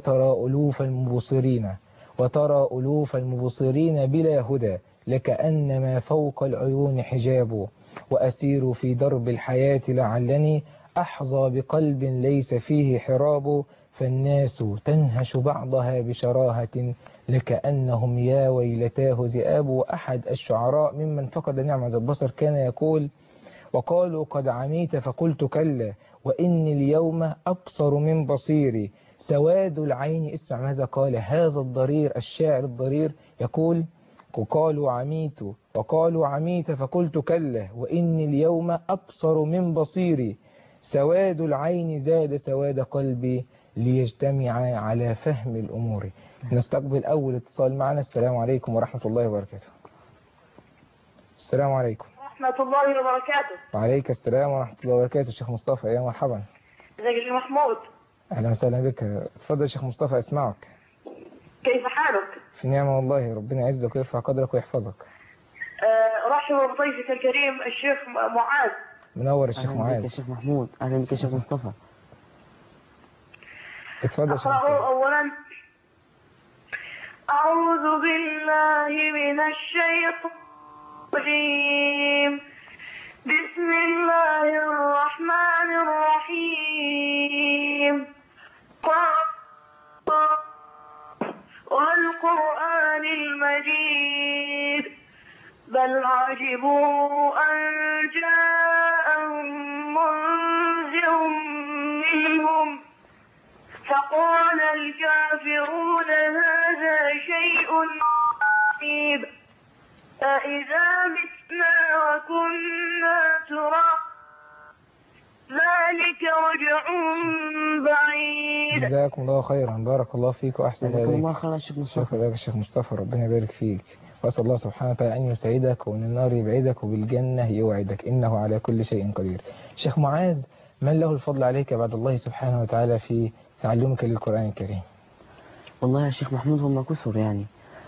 A: وترى ألوف المبصرين بلا هدى لكأنما فوق العيون حجاب. وأسير في درب الحياة لعلني أحظى بقلب ليس فيه حراب، فالناس تنهش بعضها بشراهة لكأنهم يا ويلتاه ذئاب. وأحد الشعراء ممن فقد نعمة البصر كان يقول: وقالوا قد عميت فقلت كلا وإني اليوم أبصر من بصيري سواد العين. اسمع ماذا قال هذا الضرير الشاعر الضرير، يقول: وقالوا عميت فقلت كلا وإني اليوم أبصر من بصيري سواد العين زاد سواد قلبي ليجتمع على فهم الأمور. نستقبل أول اتصال معنا. السلام عليكم ورحمة الله وبركاته. السلام عليكم
J: ورحمة الله وبركاته.
A: وعليك السلام ورحمة الله وبركاته. شيخ مصطفى، يا مرحبا.
J: ازيك يا محمود؟
A: أهلا وسهلا بك. اتفضل شيخ مصطفى، أسمعك.
J: كيف حالك؟
A: في نعمة والله، ربنا يعزك ويرفع قدرك ويحفظك.
J: رحب بضيفك الكريم الشيخ معاذ.
A: منور الشيخ معاذ.
B: أهلا بك يا شيخ محمود. أهلا بك يا شيخ مصطفى.
A: اتفضل يا شيخ مصطفى.
J: أولا أعوذ بالله من الشيطان الرجيم، بسم الله الرحمن الرحيم. والقرآن المجيد بل عجبوا أن جاءهم منذر منهم فقال الكافرون هذا شيء عجيب أإذا متنا وكنا ترابا ذلك رجع بعيد ايدك.
A: جزاكم الله خيرا، بارك الله فيك وأحسن
B: جزاكم الله
A: إليك.
B: خيرا يا شيخ مصطفى.
A: شكرا لك يا شيخ مصطفى، ربنا يبارك فيك، وأسأل الله سبحانه وتعالى أن يسعدك ومن النار يبعدك وبالجنة يوعدك، إنه على كل شيء قدير. شيخ معاذ، من له الفضل عليك بعد الله سبحانه وتعالى في تعلمك للقرآن الكريم؟
B: والله يا شيخ محمود هم كثر يعني.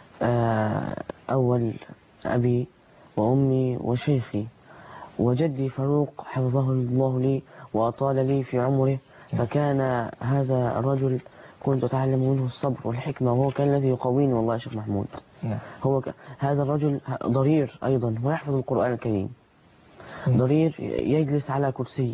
B: أول أبي وأمي وشيخي وجدي فاروق حفظه الله لي وأطال لي في عمره، فكان هذا الرجل كنت أتعلم منه الصبر والحكمة، وهو كان الذي يقويني والله يا شيخ محمود. هذا الرجل ضرير أيضا ويحفظ القرآن الكريم. ضرير يجلس على كرسي،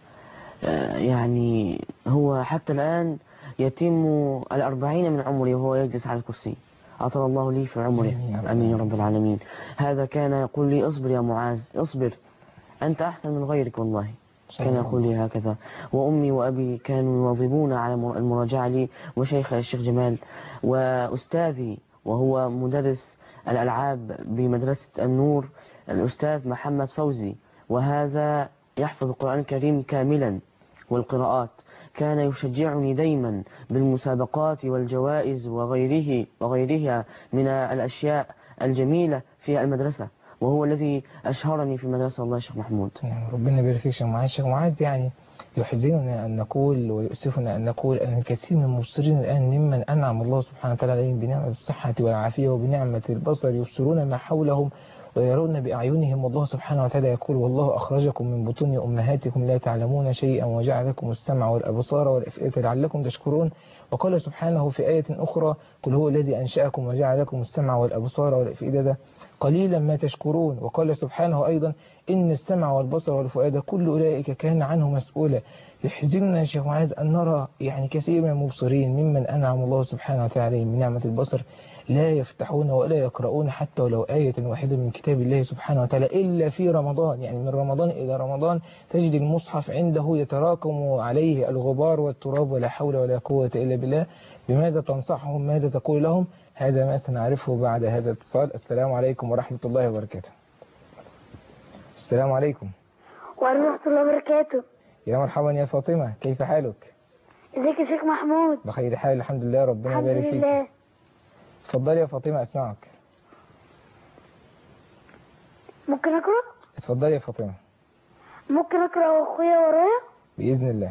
B: يعني هو حتى الآن يتم 40 من عمره وهو يجلس على الكرسي، أطال الله لي في عمره. أمين يا رب العالمين. هذا كان يقول لي اصبر يا معاذ اصبر، أنت أحسن من غيرك والله، كان يقول لي هكذا. وأمي وأبي كانوا يواظبون على المراجعة لي، وشيخ الشيخ جمال، وأستاذي وهو مدرس الألعاب بمدرسة النور الأستاذ محمد فوزي، وهذا يحفظ القرآن الكريم كاملا والقراءات. كان يشجعني دايما بالمسابقات والجوائز وغيرها من الأشياء الجميلة في المدرسة، وهو الذي أشهرني في المدرسة والله يا شيخ محمود.
A: ربنا يبارك فيك يا معاذ. شيخ معاذ، يعني يحزننا أن نقول ويؤسفنا أن نقول أن الكثير من المبصرين الآن ممن أنعم الله سبحانه وتعالى عليهم بنعمة الصحة والعافية وبنعمة البصر يبصرون ما حولهم ويرون بأعينهم، والله سبحانه وتعالى يقول والله أخرجكم من بطون أمهاتكم لا تعلمون شيئا وجعل لكم السمع والأبصار والأفئدة لعلكم تشكرون. وقال سبحانه في آية أخرى قل هو الذي أنشأكم وجعل لكم السمع والأبصار والأفئدة قليلا ما تشكرون. وقال سبحانه أيضا إن السمع والبصر والفؤاد كل أولئك كان عنه مسؤولا. يحزننا يا شيخ معاذ أن نرى يعني كثير من المبصرين ممن أنعم الله سبحانه وتعالى عليهم من نعمة البصر لا يفتحون ولا يقرؤون حتى ولو آية واحدة من كتاب الله سبحانه وتعالى إلا في رمضان. يعني من رمضان إلى رمضان تجد المصحف عنده يتراكم عليه الغبار والتراب ولا حول ولا قوة إلا بالله. بماذا تنصحهم؟ ماذا تقول لهم؟ هذا ما سنعرفه بعد هذا الاتصال. السلام عليكم ورحمة الله وبركاته. السلام عليكم
E: ورحمة الله وبركاته.
A: يا مرحبا يا فاطمة، كيف حالك؟
E: ازيك يا شيخ محمود؟
A: بخير حال الحمد لله، ربنا يبارك فيك.
E: الحمد لله.
A: اتفضلي يا فاطمة أسمعك.
E: ممكن أقرأ؟
A: اتفضلي يا فاطمة.
E: ممكن أقرأ وأخويا ورايا؟
A: بإذن الله.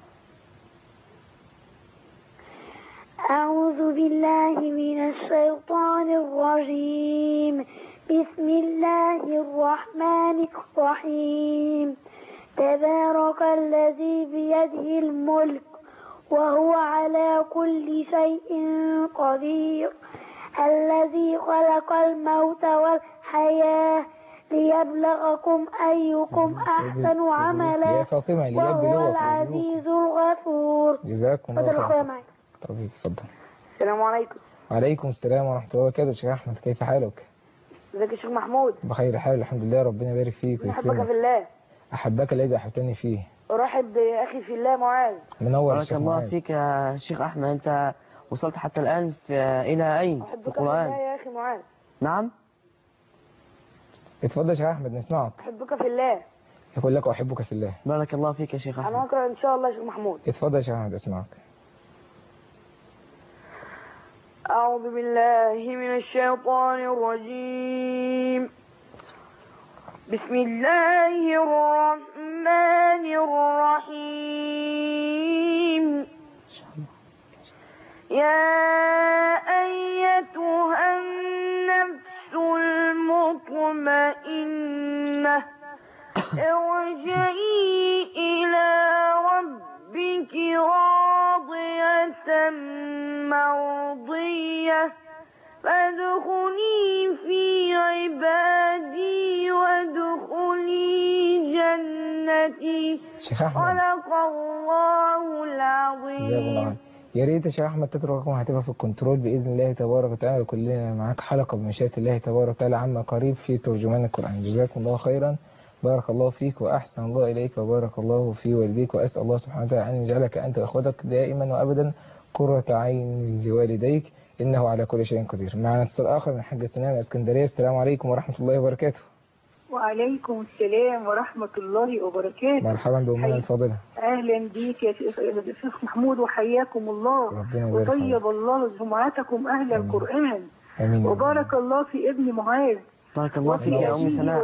E: أعوذ بالله من الشيطان الرجيم. بسم الله الرحمن الرحيم. تبارك الذي بيده الملك وهو على كل شيء قدير، الذي خلق الموت والحياة ليبلغكم أيكم أحسن عملا
A: يا فاطمة
E: وهو العزيز الغفور.
A: جزاكم الله خير. طب اتفضل.
J: السلام عليكم.
A: وعليكم السلام ورحمة الله وبركاته. شيخ أحمد كيف حالك؟
J: ازيك يا شيخ محمود؟
A: بخير حال الحمد لله، ربنا يبارك فيك
J: أحبك في الله.
A: أحبك الذي أحببتني فيه.
J: أرحب بأخي في الله معاذ.
A: منور
B: بارك الله فيك يا شيخ أحمد. أنت وصلت حتى الآن إلى أين في القرآن؟
J: أحبك في الله يا أخي معاذ.
B: نعم.
A: اتفضل يا شيخ أحمد نسمعك.
J: أحبك في الله.
A: يقول لك أحبك في الله.
B: بارك الله فيك يا شيخ أحمد.
J: أنا أقرأ إن شاء الله يا شيخ محمود.
A: اتفضل يا شيخ أحمد أسمعك.
J: أعوذ بالله من الشيطان الرجيم. بسم الله الرحمن الرحيم. يا أيتها النفس المطمئنة ارجعي إلى ربك راضية مرضية فادخلي في عبادي وادخلي جنتي. صدق الله العظيم.
A: يا ريت يا شيخ أحمد تترك رقم هتبقى في الكنترول بإذن الله تبارك وتعالى، وكلنا معاك حلقة بمشيئة الله تبارك وتعالى عما قريب في ترجمان القرآن. جزاكم الله خيرا، بارك الله فيك وأحسن الله إليك وبارك الله في والديك، وأسأل الله سبحانه وتعالى أن يجعلك أنت وأخوتك دائما وأبدا قرة عين لوالديك إنه على كل شيء قدير. معنا اتصال آخر من حاج سنان الإسكندرية. السلام عليكم ورحمة الله وبركاته.
K: وعليكم السلام ورحمة الله وبركاته.
A: مرحبا بأمنا الفاضلة.
K: أهلا بيك يا شيخ محمود وحياكم الله وطيب الله جمعتكم أهل القرآن.
A: آمين.
K: وبارك الله في ابن معاذ.
B: بارك الله فيك يا أم سناء.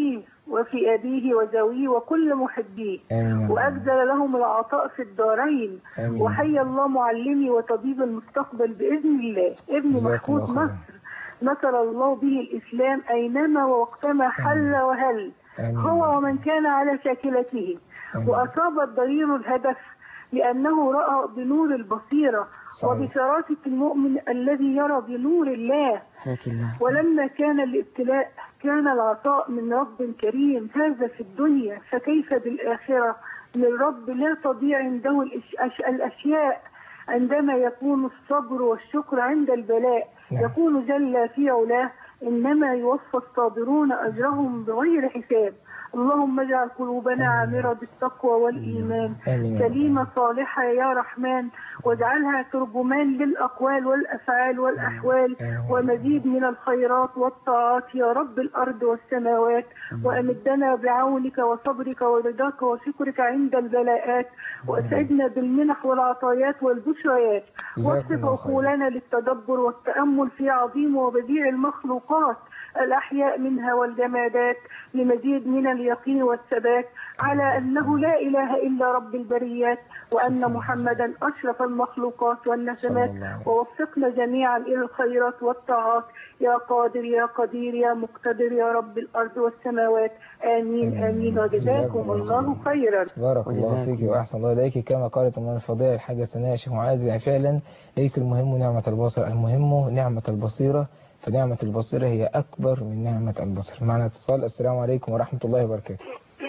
K: وفي أبيه وزويه وكل محبيه، وأجزل لهم العطاء في الدارين. وحي الله معلمي وطبيب المستقبل بإذن الله ابن محمود مصر، نصر الله به الإسلام أينما ووقتما حل وهل هو ومن كان على شاكلته. وأصاب الضرير الهدف لأنه رأى بنور البصيرة وبشراسة المؤمن الذي يرى بنور الله. ولما كان الابتلاء كان العطاء من رب كريم، هذا في الدنيا فكيف بالآخرة من رب لا تضيع عنده الأشياء. عندما يكون الصبر والشكر عند البلاء يقول جل في علاه إنما يوفى الصابرون أجرهم بغير حساب. اللهم اجعل قلوبنا عامرة بالتقوى والإيمان سليمة صالحة يا رحمن، واجعلها ترجمان للأقوال والأفعال والأحوال ومزيد من الخيرات والطاعات يا رب الأرض والسماوات. وأمدنا بعونك وصبرك ورضاك وشكرك عند البلاءات، وأسعدنا بالمنح والعطايات والبشريات، واصف عقولنا للتدبر والتأمل في عظيم وبديع المخلوقات الأحياء منها والجمادات، لمزيد من اليقين والثبات على أنه لا إله إلا رب البريات، وأن محمدا أشرف المخلوقات والنسمات. ووفقنا جميعا إلى الخيرات والطاعات يا قادر يا قدير يا مقتدر يا رب الأرض والسماوات. آمين آمين. وجزاكم الله خيرا.
A: بارك الله فيك وأحسن الله إليك. كما قالت أمنا الفضيلة الحاجة سناء يا شيخ معاذ، يعني فعلا ليس المهم نعمة البصر، المهم نعمة البصيرة، فنعمة البصيرة هي أكبر من نعمة البصر. معنا اتصال. السلام عليكم ورحمة الله وبركاته.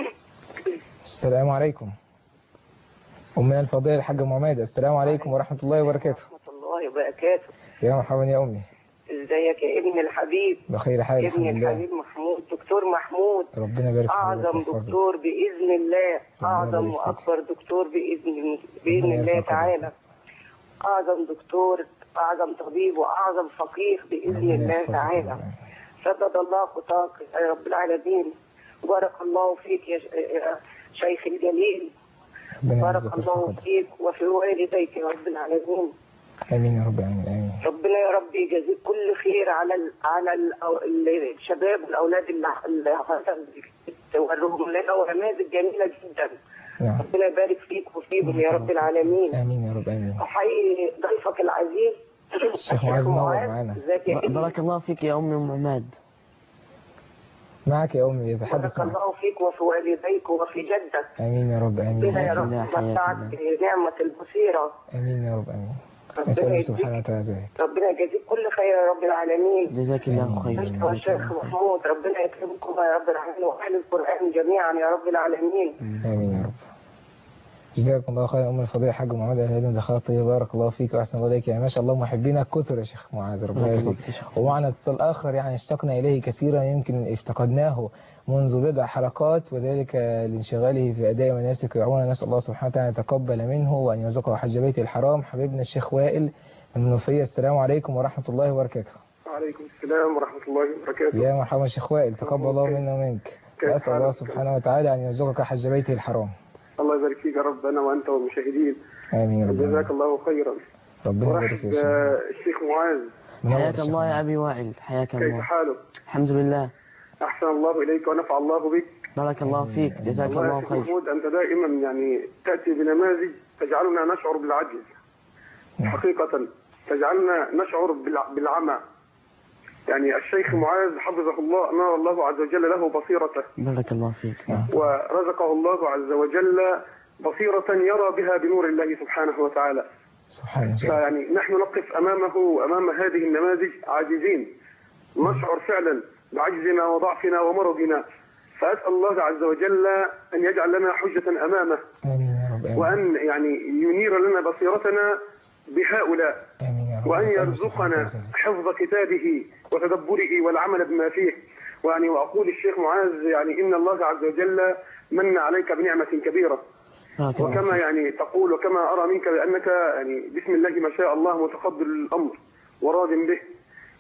A: السلام عليكم. أمنا الفضيلة الحاجة معمادة، السلام عليكم ورحمة الله وبركاته.
L: ورحمة الله وبركاته.
A: يا مرحبا يا أمي.
L: ازيك يا ابن الحبيب؟
A: بخير حال الحمد لله.
L: ابن الحبيب محمود، دكتور محمود،
A: ربنا يبارك فيك.
L: أعظم دكتور بإذن الله، أعظم وأكبر دكتور بإذن الله تعالى، أعظم دكتور، أعظم طبيب وأعظم فقيه بإذن الله تعالى. سدد الله خطاك يا رب العالمين. بارك الله فيك يا شيخ الجليل، بارك الله فيك وفي والديك يا رب العالمين.
A: آمين يا رب العالمين. آمين.
L: ربنا يا رب يجازيك كل خير على الشباب والأولاد اللي توروهم لنا ونماذج جميلة جدا. ربنا يبارك فيك وفيهم يا رب العالمين.
A: آمين يا رب. آمين.
L: أحيي ضيفك العزيز
A: الشيخ معاذ معانا.
B: بارك الله فيك يا أم عماد.
A: معك يا أمي يتحدث.
L: بارك الله فيك وفي والديك وفي جدك.
A: آمين يا رب. آمين.
L: ربنا يا رب يمتعك بنعمة البصيرة.
A: آمين يا رب. آمين. نسأل سبحانه وتعالى.
L: ربنا يجازيك كل خير يا رب العالمين.
B: جزاك الله خيرا.
L: والشيخ محمود ربنا يكرمكم يا رب العالمين وأهل القرآن جميعا يا رب العالمين.
A: آمين يا رب. جزاكم الله خيرا. أم الفضيلة حاج معاذ الهادي مداخلات طيبة. بارك الله فيك وأحسن الله إليك. يعني ما شاء الله محبينك كثر يا شيخ معاذ، ربنا يبارك فيك. ومعنا اتصال آخر يعني اشتقنا إليه كثيرا، يمكن افتقدناه منذ بضع حلقات، وذلك لانشغاله في أداء مناسك ويعونا. نسأل الله سبحانه وتعالى يتقبل منه وأن يرزقه حج بيته الحرام. حبيبنا الشيخ وائل من المنوفية، السلام عليكم ورحمة الله وبركاته.
M: وعليكم السلام ورحمة الله وبركاته.
A: يا مرحبا شيخ وائل، تقبل الله منا ومنك، وأسأل الله سبحانه وتعالى أن يرزقك حج بيته الحرام.
M: الله يبارك فيك يا رب، أنا وأنت والمشاهدين.
A: آمين يا رب.
M: جزاك الله خيرا.
A: ربنا يبارك فيك.
M: الشيخ معاذ،
B: حياك الله يا أبي وائل. حياك الله.
M: كيف حالك؟
B: الحمد لله.
M: أحسن الله إليك ونفع الله بك.
B: بارك الله فيك. جزاك الله خير.
M: محمود، أنت دائما يعني تأتي بنماذج تجعلنا نشعر بالعجز، حقيقة تجعلنا نشعر بالعمى. يعني الشيخ معاذ حفظه الله أنار الله عز وجل له بصيرته.
B: بارك الله فيك.
M: ورزقه الله عز وجل بصيرة يرى بها بنور الله سبحانه وتعالى. فيعني نحن نقف أمامه وأمام هذه النماذج عاجزين، نشعر فعلا بعجزنا وضعفنا ومرضنا، فأسأل الله عز وجل أن يجعل لنا حجة أمامه، وأن يعني ينير لنا بصيرتنا بهؤلاء، وأن يرزقنا حفظ كتابه وتدبره والعمل بما فيه. ويعني وأقول الشيخ معاذ يعني إن الله عز وجل من عليك بنعمة كبيرة، وكما يعني تقول وكما أرى منك بأنك يعني بسم الله ما شاء الله متقبل الأمر وراض به،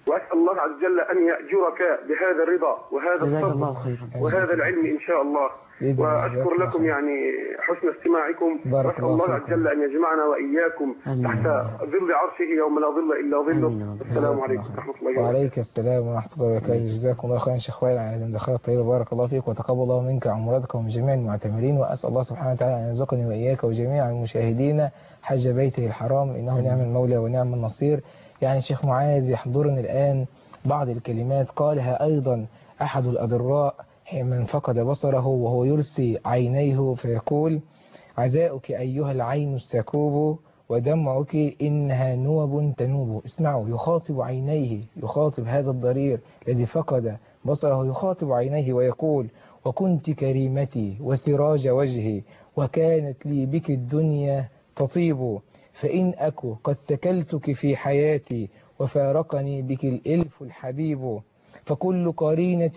M: وأسأل الله عز وجل أن يأجرك بهذا الرضا وهذا الصبر وهذا العلم إن شاء الله. وأشكر لكم يعني حسن استماعكم، وأسأل الله عز وجل أن يجمعنا وإياكم تحت ظل عرشه يوم لا ظل إلا ظله. السلام عليكم ورحمة الله وبركاته.
A: وعليك السلام ورحمة الله وبركاته. جزاكم الله خيرا شيخ وائل على المداخلة الطيبة، بارك الله فيك وتقبل الله منك عمرتك ومن جميع المعتمرين، وأسأل الله سبحانه وتعالى أن يرزقني وإياك وجميع المشاهدين حج بيته الحرام، إنه نعم المولى ونعم النصير. يعني شيخ معاذ يحضرني الآن بعض الكلمات قالها أيضا أحد الأضراء من فقد بصره وهو يرسي عينيه فيقول: عزاؤك أيها العين السكوب ودمعك إنها نوب تنوب. اسمعوا، يخاطب عينيه، يخاطب هذا الضرير الذي فقد بصره، يخاطب عينيه ويقول: وكنت كريمتي وسراج وجهي وكانت لي بك الدنيا تطيب، فإن أكو قد تكلتك في حياتي وفارقني بك الإلف الحبيب، فكل قرينة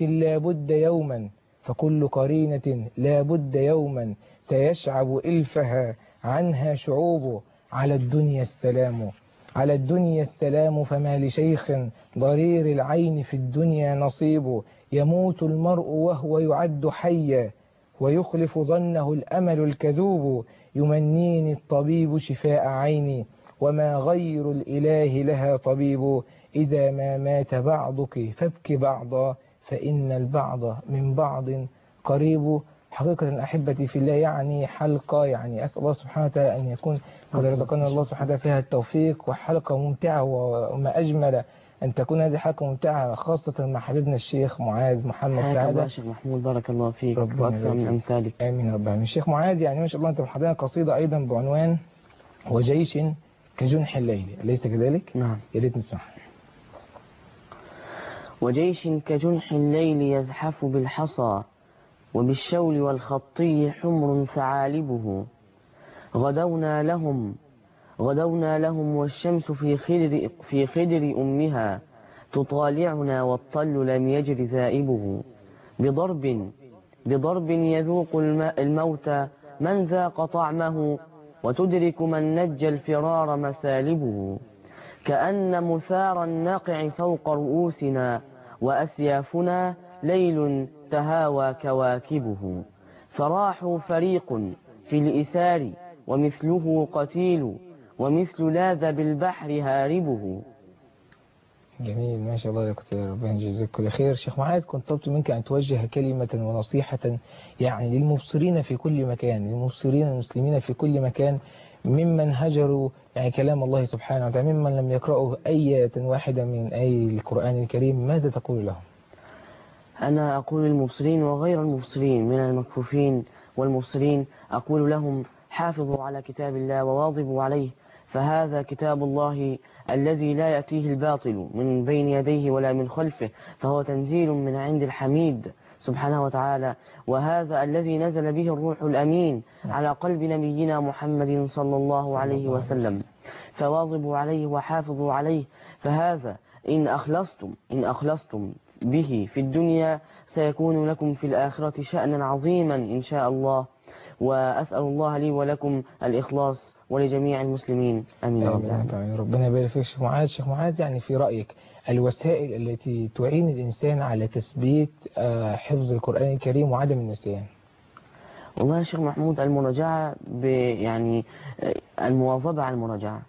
A: لا بد يوما سيشعب إلفها عنها شعوب، على الدنيا السلام فما لشيخ ضرير العين في الدنيا نصيب، يموت المرء وهو يعد حيا ويخلف ظنه الأمل الكذوب، يمنيني الطبيب شفاء عيني وما غير الإله لها طبيب، إذا ما مات بعضك فابك بعضا فإن البعض من بعض قريب. حقيقة أحبتي في الله يعني حلقة، يعني أسأل الله سبحانه وتعالى أن يكون قد رزقنا الله سبحانه وتعالى فيها التوفيق، وحلقة ممتعة، وما أجمل أن تكون هذه حلقة ممتعة خاصة مع حبيبنا الشيخ معاذ محمد سعادة.
B: شيخ محمود بارك الله فيك وأكثر من أمثالك.
A: آمين رب العالمين. الشيخ معاذ يعني ما شاء الله أنت محضرنا قصيدة أيضا بعنوان وجيش كجنح الليل، أليس كذلك؟
B: نعم.
A: يا ريت نسمع.
B: وجيش كجنح الليل يزحف بالحصى وبالشول والخطي حمر ثعالبه، غدونا لهم والشمس في خدر أمها تطالعنا والطل لم يجر ذائبه، بضرب يذوق الموت من ذاق طعمه وتدرك من نجى الفرار مسالبه، كأن مثار الناقع فوق رؤوسنا وأسيافنا ليل تهاوى كواكبه، فراحوا فريق في الإسار ومثله قتيل ومثل لاذ بالبحر هاربه.
A: جميل ما شاء الله يا دكتور، ربنا يجزيك كل خير. شيخ معاذ كنت طلبت منك أن توجه كلمة ونصيحة يعني للمبصرين في كل مكان، للمبصرين المسلمين في كل مكان، ممن هجروا يعني كلام الله سبحانه وتعالى، ممن لم يقرأوا آية واحدة من آي القرآن الكريم، ماذا تقول لهم؟
B: أنا أقول للمبصرين وغير المبصرين من المكفوفين والمبصرين، أقول لهم: حافظوا على كتاب الله وواظبوا عليه، فهذا كتاب الله الذي لا يأتيه الباطل من بين يديه ولا من خلفه، فهو تنزيل من عند الحميد سبحانه وتعالى، وهذا الذي نزل به الروح الأمين على قلب نبينا محمد صلى الله عليه وسلم، فواظبوا عليه وحافظوا عليه، فهذا إن أخلصتم به في الدنيا سيكون لكم في الآخرة شأنا عظيما إن شاء الله. وأسأل الله لي ولكم الإخلاص ولجميع المسلمين، آمين يا رب العالمين.
A: ربنا يبارك فيك. شيخ معاذ يعني في رأيك الوسائل التي تعين الإنسان على تثبيت حفظ القرآن الكريم وعدم النسيان؟
B: والله يا شيخ محمود، المراجعة يعني المواظبة على المراجعة،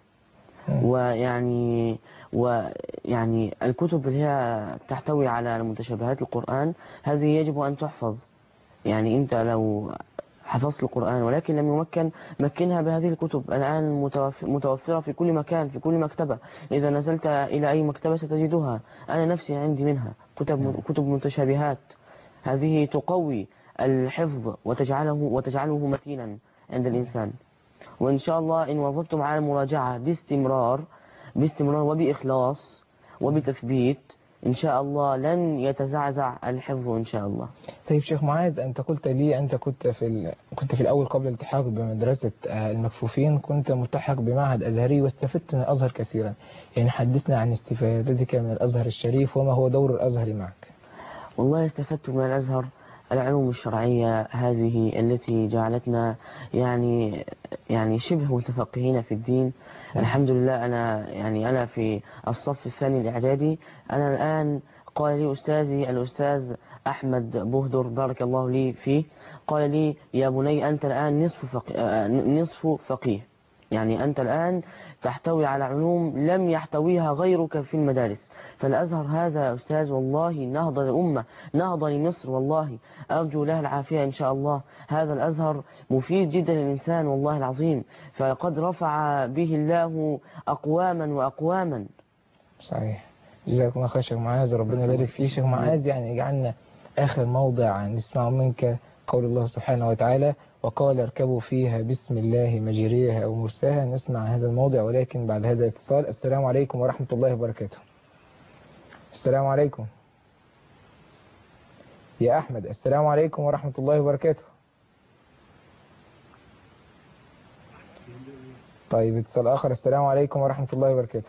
B: ويعني الكتب اللي هي تحتوي على متشابهات القرآن هذه يجب أن تحفظ. يعني أنت لو حفظت القرآن ولكن لم مكنها بهذه الكتب، الآن متوفرة في كل مكان، في كل مكتبة، إذا نزلت إلى أي مكتبة ستجدها. أنا نفسي عندي منها كتب متشابهات، هذه تقوي الحفظ وتجعله متينا عند الإنسان. وإن شاء الله إن واظبتم على المراجعة باستمرار وبإخلاص وبتثبيت إن شاء الله لن يتزعزع الحفظ إن شاء الله.
A: طيب شيخ معاذ، أنت قلت لي أنت كنت في الأول قبل الالتحاق بمدرسة المكفوفين كنت ملتحق بمعهد أزهري واستفدت من الأزهر كثيرا، يعني حدثنا عن استفادتك من الأزهر الشريف وما هو دور الأزهر معك.
B: والله استفدت من الأزهر العلوم الشرعية هذه التي جعلتنا يعني شبه متفقهين في الدين. الحمد لله. أنا في الصف الثاني الإعدادي. أنا الآن قال لي أستاذي الأستاذ أحمد بهدر بارك الله لي فيه، قال لي يا بني أنت الآن نصف فقيه، يعني أنت الآن تحتوي على علوم لم يحتويها غيرك في المدارس. فالأزهر هذا أستاذ والله نهضة للأمة، نهضة لمصر، والله أرجو له العافية إن شاء الله. هذا الأزهر مفيد جدا للإنسان والله العظيم، فقد رفع به الله أقواما وأقواما.
A: صحيح. جزاكم الله خير شيخ معاذ، ربنا يبارك فيك شيخ معاذ. يعني اجعلنا آخر موضع نسمع منك قول الله سبحانه وتعالى وقال اركبوا فيها بسم الله مجريها أو مرساها. نسمع هذا الموضع ولكن بعد هذا الاتصال. السلام عليكم ورحمة الله وبركاته. السلام عليكم يا أحمد. السلام عليكم ورحمة الله وبركاته. طيب اتصال آخر. السلام عليكم ورحمة الله وبركاته.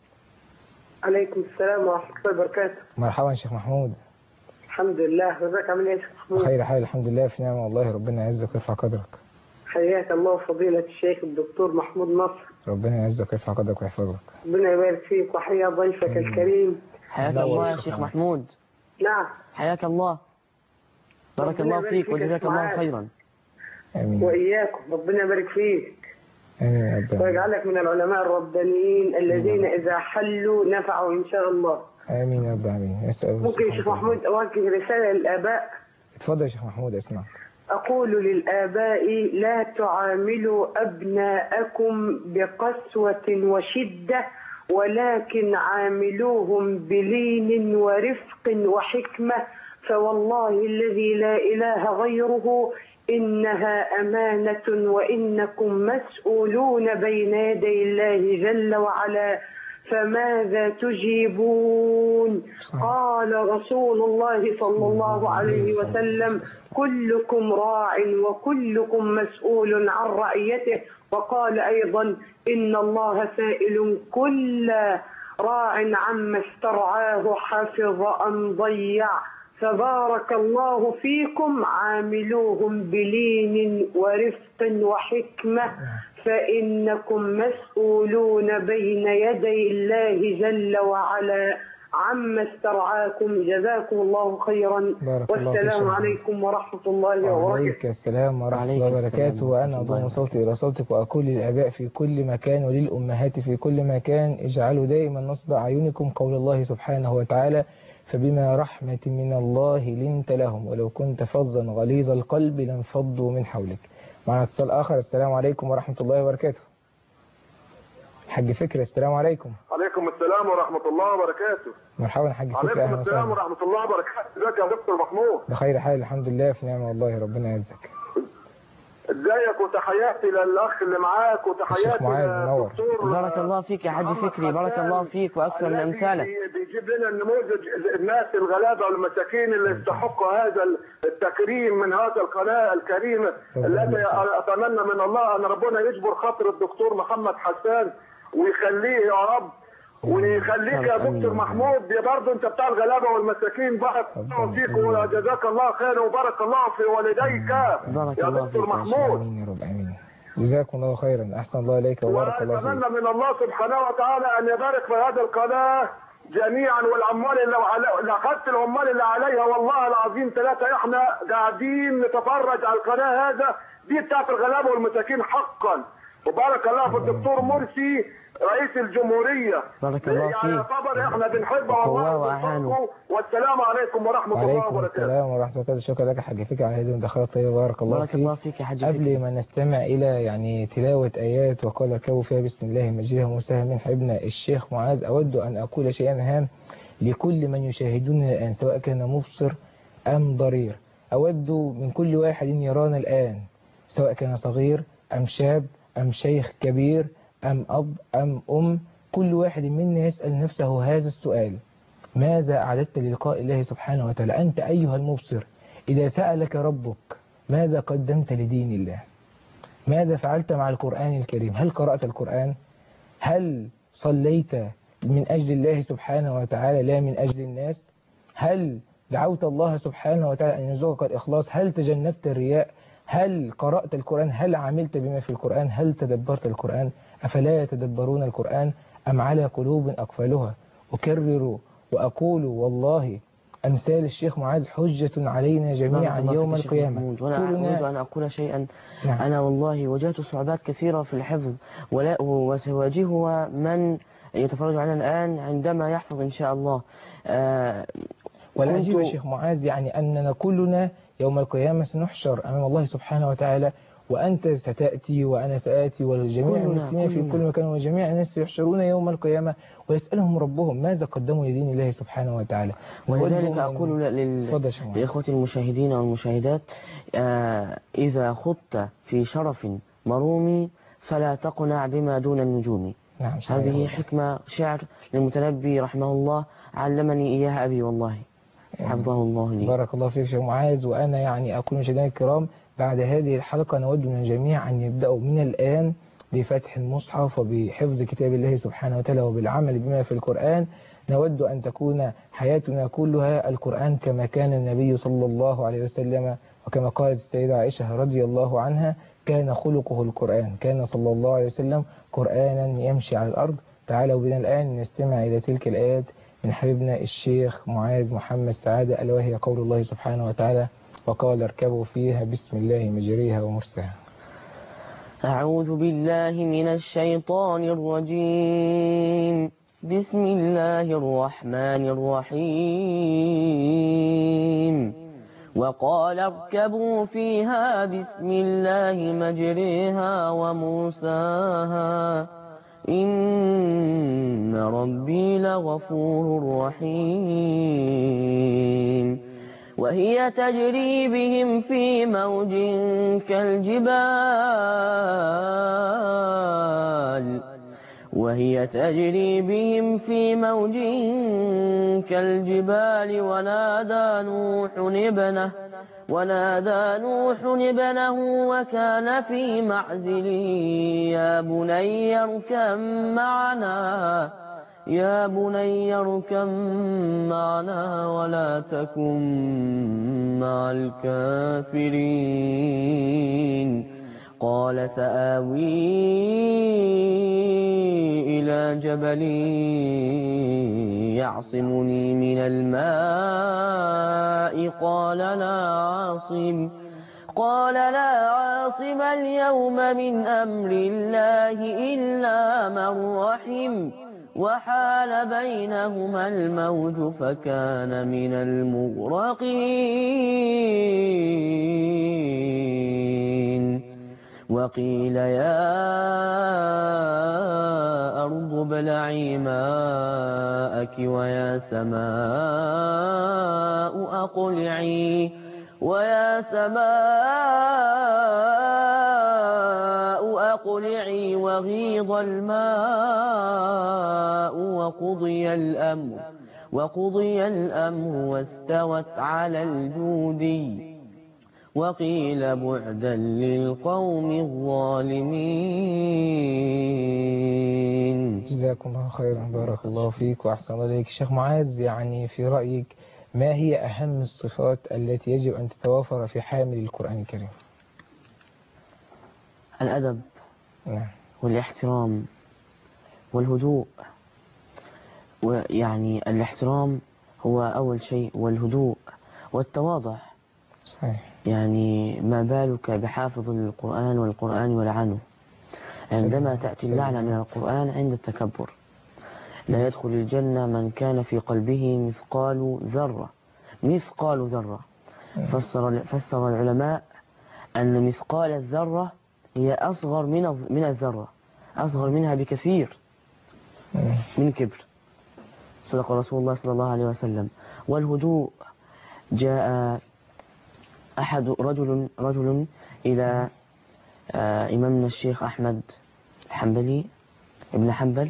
N: عليكم السلام ورحمة الله وبركاته.
A: مرحبا شيخ محمود.
N: الحمد لله. ازيك عامل ايه يا شيخ محمود؟
A: بخير حال الحمد لله في نعمة والله، ربنا يعزك ويرفع قدرك.
N: حياك الله فضيلة الشيخ الدكتور محمود نصر.
A: ربنا يعزك ويرفع قدرك ويحفظك.
N: ربنا يبارك فيك وحيا ضيفك الكريم.
B: حياك الله يا شيخ محمود.
N: نعم.
B: حياك الله. بارك الله فيك وجزاك الله خيرا.
A: آمين.
N: وإياكم ربنا يبارك فيك.
A: آمين يا رب.
N: ويجعلك من العلماء الربانيين الذين إذا حلوا نفعوا إن شاء الله.
A: آمين يا رب. آمين.
N: ممكن يا شيخ محمود أوجه رسالة للآباء؟
A: اتفضل يا شيخ محمود اسمعك.
N: أقول للآباء لا تعاملوا أبناءكم بقسوة وشدة، ولكن عاملوهم بلين ورفق وحكمة، فوالله الذي لا إله غيره إنها أمانة وإنكم مسؤولون بين يدي الله جل وعلا، فماذا تجيبون؟ قال رسول الله صلى الله عليه وسلم كلكم راع وكلكم مسؤول عن رعيته، وقال أيضا إن الله سائل كل راع عما استرعاه حفظ أم ضيع، فبارك الله فيكم عاملوهم بلين ورفق وحكمة، فإنكم مسؤولون بين يدي الله جل وعلا عما استرعاكم. جزاكم الله خيرا والسلام عليكم ورحمة الله وبركاته.
A: وعليك السلام ورحمة الله وبركاته. وأنا أضم صوتي إلى صوتك وأقول للآباء في كل مكان وللأمهات في كل مكان اجعلوا دائما نصب أعينكم قول الله سبحانه وتعالى فبما رحمة من الله لنت لهم ولو كنت فظا غليظ القلب لانفضوا من حولك. معنا اتصال آخر. السلام عليكم ورحمة الله وبركاته. حاج فكرة. السلام عليكم.
O: عليكم السلام ورحمة الله وبركاته.
A: مرحبا حاج فكرة.
O: عليكم السلام ورحمة الله وبركاته. ازيك يا دكتور محمود؟
A: بخير حال الحمد لله في نعمة والله، ربنا يعزك.
O: ازيك وتحياتي للأخ اللي معاك وتحياتي للدكتور.
B: بارك الله فيك يا حاج فكري، بارك الله فيك وأكثر من أمثالك.
O: بيجيب لنا النموذج الناس الغلابة والمساكين اللي يستحقوا هذا التكريم من هذا القناة الكريمة التي أتمنى من الله أن ربنا يجبر خاطر الدكتور محمد حسان ويخليه يا رب، ويخليك يا دكتور محمود برضه انت بتاع الغلابه والمساكين. بارك الله فيك وجزاك الله خير وبارك الله في والديك يا دكتور محمود.
A: امين يا رب. امين. جزاكم الله خيرا. احسن الله اليك وبارك الله فيك.
O: واتمنى من الله سبحانه وتعالى ان يبارك في هذه القناه جميعا، والعمال اللي اخذت العمال اللي عليها والله العظيم ثلاثه احنا قاعدين نتفرج على القناه هذا دي بتاعت الغلابه والمساكين حقا. وبارك الله في الدكتور مرسي رئيس الجمهورية.
B: بارك الله فيك.
O: يعني طبعا احنا بنحبه والله. والسلام عليكم ورحمة الله وبركاته.
A: وعليكم السلام ورحمة الله وبركاته. شكرا لك يا حاج فكرة على هذه المداخلة الطيبة. بارك الله فيك.
B: بارك الله فيك يا حاج فكرة.
A: قبل ما نستمع إلى يعني تلاوة آيات وقال اركبوا فيها بسم الله مجريها ومرساها من حبنا الشيخ معاذ، أود أن أقول شيئا هام لكل من يشاهدوننا الآن سواء كان مبصر أم ضرير. أود من كل واحد يرانا الآن سواء كان صغير أم شاب أم شيخ كبير أم أب أم أم، كل واحد منا يسأل نفسه هذا السؤال: ماذا أعددت للقاء الله سبحانه وتعالى؟ أنت أيها المبصر إذا سألك ربك ماذا قدمت لدين الله؟ ماذا فعلت مع القرآن الكريم؟ هل قرأت القرآن؟ هل صليت من أجل الله سبحانه وتعالى لا من أجل الناس؟ هل دعوت الله سبحانه وتعالى أن يرزقك الإخلاص؟ هل تجنبت الرياء؟ هل قرأت القرآن؟ هل عملت بما في القرآن؟ هل تدبرت القرآن؟ أفلا يتدبرون القرآن أم على قلوب أقفالها؟ أكرر وأقول والله أمثال الشيخ معاذ حجة علينا جميعا يوم القيامة.
B: وأنا أريد أن أقول شيئا. نعم. أنا والله واجهت صعوبات كثيرة في الحفظ وسواجهها من يتفرج علينا الآن عندما يحفظ إن شاء الله.
A: والعجيب يا شيخ معاذ يعني أننا كلنا يوم القيامة سنحشر أمام الله سبحانه وتعالى، وأنت ستأتي وأنا سآتي وجميع المسلمين في كل مكان وجميع الناس يحشرون يوم القيامة ويسألهم ربهم ماذا قدموا لدين الله سبحانه وتعالى.
B: ولذلك أقول لإخوة المشاهدين والمشاهدات إذا خضت في شرف مروم فلا تقنع بما دون النجوم.
A: نعم.
B: هذه حكمة شعر للمتنبي رحمه الله علمني إياها أبي والله حفظه الله لي.
A: بارك الله فيك شيخ معاذ. وأنا يعني أقول مشاهدينا الكرام بعد هذه الحلقة نود من الجميع أن يبدأوا من الآن بفتح المصحف وبحفظ كتاب الله سبحانه وتعالى وبالعمل بما في القرآن. نود أن تكون حياتنا كلها القرآن كما كان النبي صلى الله عليه وسلم، وكما قالت السيدة عائشة رضي الله عنها كان خلقه القرآن، كان صلى الله عليه وسلم قرآنا يمشي على الأرض. تعالوا بنا الآن نستمع إلى تلك الآيات من حبيبنا الشيخ معاذ محمد سعادة، ألا وهي قول الله سبحانه وتعالى وقال اركبوا فيها بسم الله مجريها ومرساها.
B: أعوذ بالله من الشيطان الرجيم. بسم الله الرحمن الرحيم. وقال اركبوا فيها بسم الله مجريها ومرساها إن ربي لغفور رحيم. وهي تجري بهم في موج كالجبال ونادى نوح ابنه وكان في معزل يا بني اركب معنا ولا تكن مع الكافرين. قال سآوي إلى جبل يعصمني من الماء قال لا عاصم اليوم من أمر الله إلا من رحم وحال بينهما الموج فكان من المغرقين. وقيل يا أرض ابلعي ماءك ويا سماء أقلعي وغيض الماء وقضي الأمر واستوت على الجودي وقيل بعدا للقوم الظالمين.
A: جزاكم الله خيرا. بارك الله فيك وأحسن الله إليك. الشيخ معاذ يعني في رأيك ما هي أهم الصفات التي يجب أن تتوافر في حامل القرآن الكريم؟
B: الأدب والاحترام والهدوء. ويعني الاحترام هو أول شيء، والهدوء والتواضع.
A: صحيح.
B: يعني ما بالك بحافظ القرآن والقرآن ولعنه. عندما تأتي اللعنة من القرآن عند التكبر. لا يدخل الجنة من كان في قلبه مثقال ذرة. فسر العلماء أن مثقال الذرة هي أصغر من الذرة، أصغر منها بكثير من كبر. صدق رسول الله صلى الله عليه وسلم. والهدوء، جاء رجل إلى إمامنا الشيخ أحمد الحنبلي ابن حنبل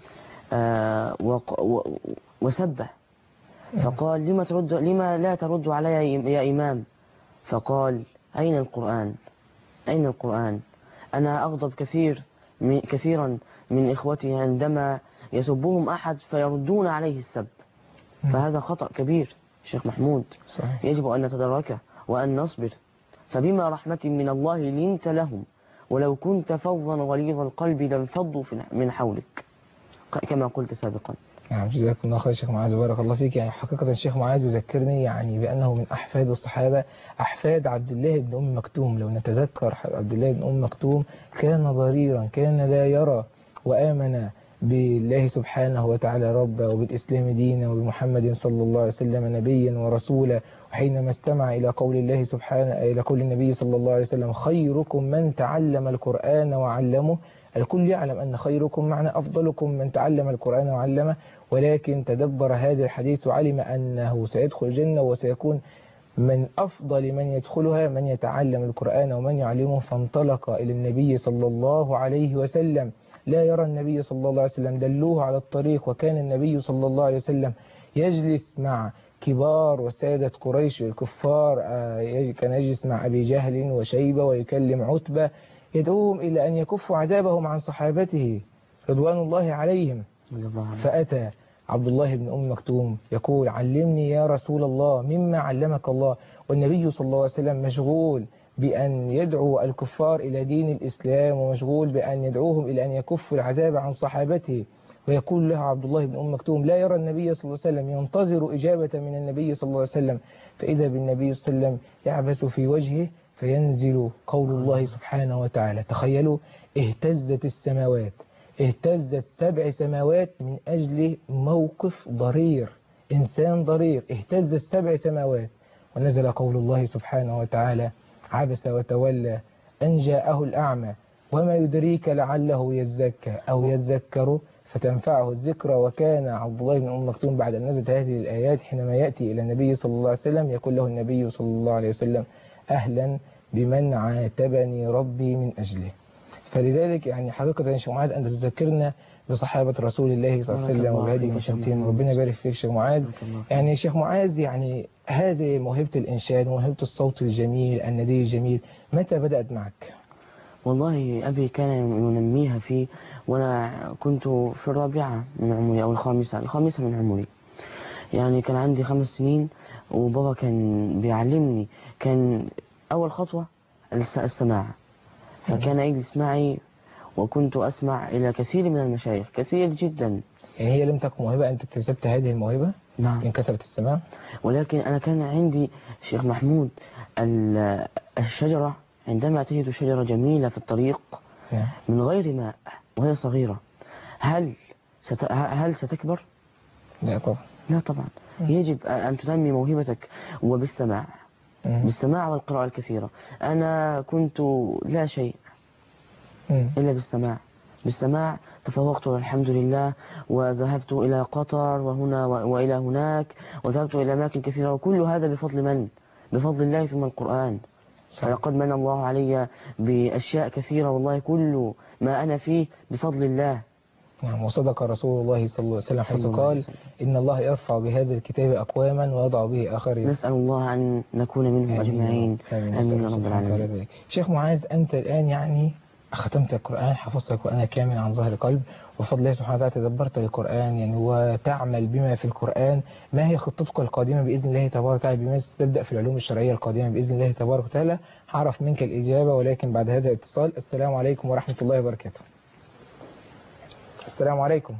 B: وسبه، فقال لما لا ترد علي يا إمام؟ فقال أين القرآن؟ أنا أغضب كثيرا من إخوتي عندما يسبهم أحد فيردون عليه السب، فهذا خطأ كبير. شيخ محمود
A: صحيح.
B: يجب أن نتداركه وأن نصبر، فبما رحمة من الله لنت لهم ولو كنت فظا غليظ القلب لانفضوا من حولك كما قلت سابقا.
A: نعم جزاكم الله خير شيخ معاذ بارك الله فيك. يعني حقيقة الشيخ معاذ يذكرني يعني بأنه من أحفاد الصحابة، أحفاد عبد الله بن أم مكتوم. لو نتذكر عبد الله بن أم مكتوم كان ضريرا، كان لا يرى، وآمن بالله سبحانه وتعالى ربا وبالإسلام دينا وبمحمد صلى الله عليه وسلم نبيا ورسولا. وحينما استمع إلى قول الله سبحانه، إلى قول النبي صلى الله عليه وسلم خيركم من تعلم القرآن وعلمه، الكل يعلم أن خيركم معنى أفضلكم من تعلم القرآن وعلمه، ولكن تدبر هذا الحديث وعلم أنه سيدخل الجنة وسيكون من أفضل من يدخلها من يتعلم القرآن ومن يعلمه، فانطلق إلى النبي صلى الله عليه وسلم لا يرى النبي صلى الله عليه وسلم، دلوه على الطريق. وكان النبي صلى الله عليه وسلم يجلس مع كبار وسادة قريش الكفار، كان يجلس مع أبي جهل وشيبة ويكلم عتبة يدعوهم إلى أن يكفوا عذابهم عن صحابته رضوان الله عليهم. فأتى عبد الله بن أم مكتوم يقول علمني يا رسول الله مما علمك الله، والنبي صلى الله عليه وسلم مشغول بأن يدعو الكفار إلى دين الإسلام ومشغول بأن يدعوهم إلى أن يكفوا العذاب عن صحابته. ويقول له عبد الله بن أم مكتوم لا يرى النبي صلى الله عليه وسلم، ينتظر إجابة من النبي صلى الله عليه وسلم، فإذا بالنبي صلى الله عليه وسلم يعبث في وجهه فينزل قول الله سبحانه وتعالى. تخيلوا اهتزت السماوات، اهتزت 7 سماوات من أجل موقف ضرير، إنسان ضرير، اهتزت 7 سماوات. ونزل قول الله سبحانه وتعالى عبس وتولى أن جاءه الأعمى وما يدريك لعله يزكى أو يذكر فتنفعه الذكرى. وكان عبد الله بن أم مكتوم بعد أن نزلت هذه الآيات حينما يأتي إلى النبي صلى الله عليه وسلم يقول له النبي صلى الله عليه وسلم أهلا بمن عاتبني ربي من أجله. فلذلك يعني حقيقة يا شيخ معاذ أن تذكرنا بصحابة رسول الله صلى الله عليه وسلم وبهدي وشمتين. ربنا يبارك فيك شيخ معاذ. يعني شيخ معاذ يعني هذه موهبة الإنشاد وموهبة الصوت الجميل الندي الجميل متى بدأت معك؟
B: والله أبي كان ينميها في وأنا كنت في الرابعة من عمري أو الخامسة من عمري. يعني كان عندي 5 سنين وبابا كان بيعلمني. كان أول خطوة السماع، فكان يجلس معي وكنت أسمع إلى كثير من المشايخ كثير جدا.
A: يعني هي لم تكن موهبة أنت اكتسبت هذه الموهبة؟
B: نعم.
A: من كثرة السماع.
B: ولكن أنا كان عندي شيخ محمود الشجرة عندما تجد شجرة جميلة في الطريق من غير ماء وهي صغيرة هل ستكبر؟
A: لا طبعا.
B: لا طبعا. يجب أن تنمي موهبتك وبالسماع، بالسماع والقراءة الكثيرة. أنا كنت لا شيء إلا بالسماع تفوقت الحمد لله، وذهبت إلى قطر وهنا وإلى هناك، وذهبت إلى أماكن كثيرة، وكل هذا بفضل من؟ بفضل الله ثم القرآن. لقد من الله علي بأشياء كثيرة، والله كل ما أنا فيه بفضل الله.
A: نعم. وصدق رسول الله صلى الله عليه وسلم حيث قال إن الله يرفع بهذا الكتاب أقواما ويضع به آخرين.
B: نسأل الله أن نكون منهم أجمعين. آمين يا رب العالمين.
A: شيخ معاذ أنت الآن يعني ختمت القرآن، حفظت القرآن كامل عن ظهر قلب وفضل الله سبحانه وتعالى تدبرت القرآن يعني وتعمل بما في القرآن. ما هي خطتك القادمة بإذن الله تبارك وتعالى؟ بما تبدأ في العلوم الشرعية القادمة بإذن الله تبارك وتعالى؟ هعرف منك الإجابة ولكن بعد هذا الاتصال. السلام عليكم ورحمة الله وبركاته. السلام عليكم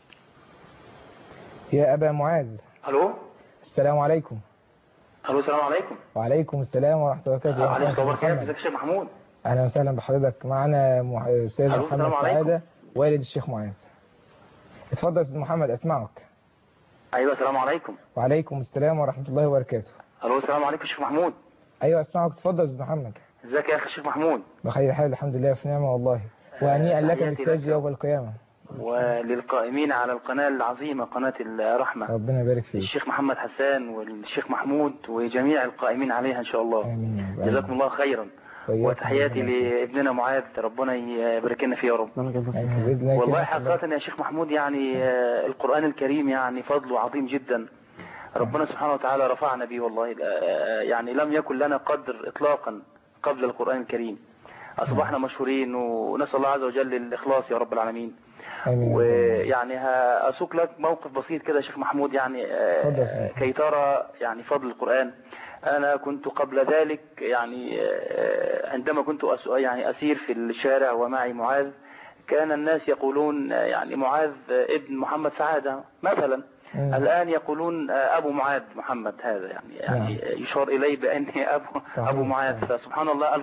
A: يا أبا معاذ.
P: ألو.
A: السلام عليكم.
P: ألو السلام عليكم.
A: وعليكم السلام ورحمة الله وبركاته.
P: عليكم السلام وبركاته. ازيك يا شيخ محمود؟
A: أهلا وسهلا بحضرتك. معنا أستاذ محمد سعادة والد الشيخ معاذ. اتفضل يا أستاذ محمد أسمعك.
P: أيوة السلام عليكم.
A: وعليكم السلام ورحمة الله وبركاته.
P: ألو السلام عليكم شيخ محمود.
A: أيوة أسمعك. اتفضل يا أستاذ محمد.
P: ازيك يا أخي الشيخ محمود؟
A: بخير حال الحمد لله في نعمة والله. وهنيئا لك بالتاج يوم القيامة.
P: وللقائمين على القناة العظيمة قناة الرحمة.
A: ربنا يبارك فيك.
P: الشيخ محمد حسان والشيخ محمود وجميع القائمين عليها إن شاء الله.
A: آمين.
P: جزاكم الله خيرا. وتحياتي لابننا معاذ، ربنا يبارك لنا فيه يا رب. والله حقيقة يا شيخ محمود يعني القرآن الكريم يعني فضله عظيم جدا. ربنا سبحانه وتعالى رفعنا به والله. يعني لم يكن لنا قدر إطلاقا قبل القرآن الكريم. أصبحنا مشهورين ونسأل الله عز وجل الإخلاص يا رب العالمين. ويعني هأسوق لك موقف بسيط كده يا شيخ محمود، يعني كي ترى يعني فضل القرآن. أنا كنت قبل ذلك يعني عندما كنت يعني أسير في الشارع ومعي معاذ، كان الناس يقولون يعني معاذ ابن محمد سعادة مثلا، الآن يقولون أبو معاذ محمد، هذا يعني يشار إليه بأني أبو معاذ. فسبحان الله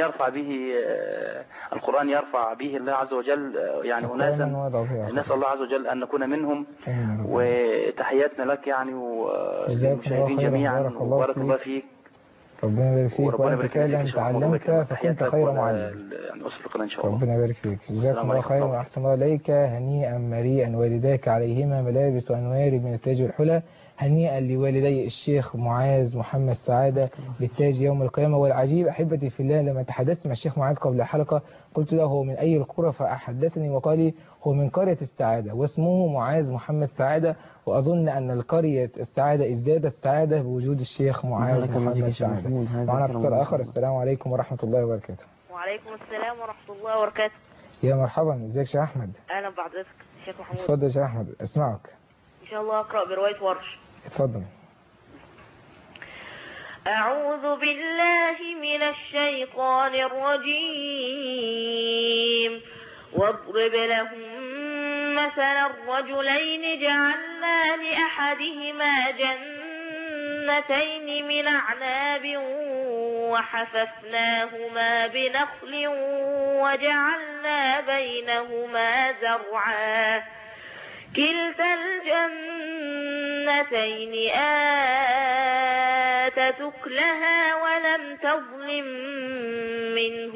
P: القرآن يرفع به الله عز وجل يعني أناسا، نسأل الله عز وجل أن نكون منهم. وتحياتنا لك يعني والمشاهدين جميعا، وبارك الله فيك.
A: ربنا يبارك فيك، وأنت فعلا تعلمت فكنت خير معلم.
P: يعني أسلقنا إن شاء الله.
A: ربنا يبارك فيك، جزاكم الله خيرا وأحسن الله إليك. هنيئا مريئا والداك عليهما ملابس وأنوار من التاج والحلى. هنيئا لوالدي الشيخ معاذ محمد سعادة بالتاج يوم القيامة. والعجيب أحبتي في الله، لما تحدثت مع الشيخ معاذ قبل الحلقة قلت له هو من أي القرى، فأحدثني وقال لي هو من قرية السعادة واسمه معاذ محمد سعادة، وأظن أن القرية السعادة ازدادت السعادة بوجود الشيخ معاذ محمد سعادة. معنا اتصال آخر. السلام عليكم ورحمة الله وبركاته.
Q: وعليكم السلام ورحمة الله وبركاته.
A: يا مرحبا، ازيك يا أحمد؟
Q: أهلا بحضرتك شيخ محمود.
A: اتفضل يا شيخ أحمد، أسمعك.
Q: إن شاء الله أقرأ برواية ورش.
A: اتفضل.
Q: أعوذ بالله من الشيطان الرجيم. واضرب لهم مثلا الرجلين جعلنا لأحدهما جنتين من أعناب وحففناهما بنخل وجعلنا بينهما زرعا كلتا الجنتين آتت أكلها ولم تظلم منه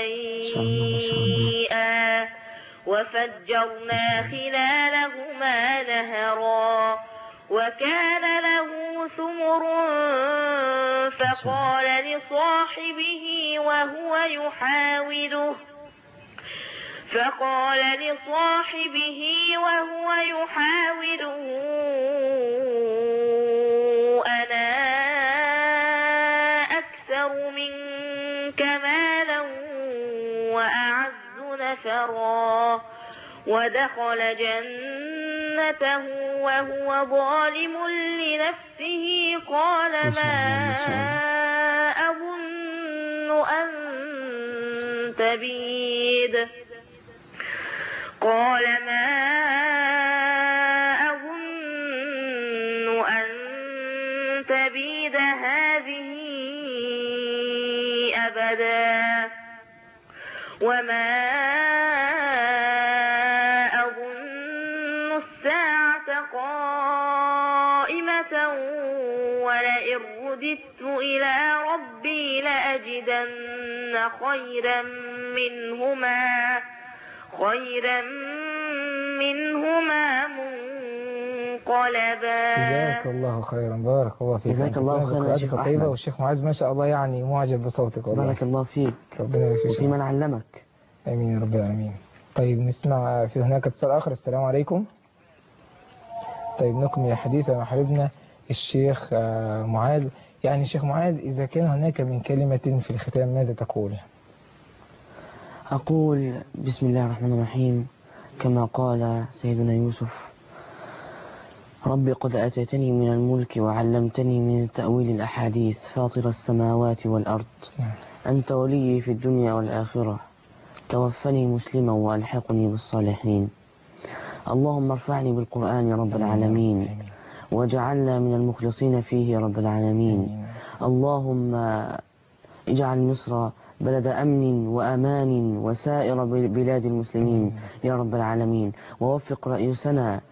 Q: شيئا وفجرنا خلالهما نهرا وكان له ثمر فقال لصاحبه وهو يحاوره أنا أكثر منك مالا وأعز نفرا ودخل جنته وهو ظالم لنفسه قال ما أظن أن تبيد هذه أبدا وما أظن الساعة قائمة ولئن رددت إلى ربي لأجدن خيرا منهما منقلبا.
A: جزاك الله خيرا، بارك الله فيك.
B: جزاك الله خيرا شيخ أحمد.
A: والشيخ معاذ ما شاء الله يعني معجب بصوتك والله.
B: بارك الله فيك.
A: ربنا يبارك فيك
B: وفي من علمك.
A: امين يا رب العالمين. طيب نسمع في هناك اتصال اخر. السلام عليكم. طيب نكمل الحديث مع حبيبنا الشيخ معاذ. يعني شيخ معاذ، إذا كان هناك من كلمة في الختام ماذا تقول؟
B: أقول بسم الله الرحمن الرحيم كما قال سيدنا يوسف: ربي قد آتيتني من الملك وعلمتني من تأويل الأحاديث فاطر السماوات والأرض أنت ولي في الدنيا والآخرة توفني مسلما وألحقني بالصالحين. اللهم ارفعني بالقرآن يا رب العالمين وجعلنا من المخلصين فيه يا رب العالمين. اللهم اجعل مصر بلد أمن وأمان وسائر بلاد المسلمين يا رب العالمين، ووفق رئيسنا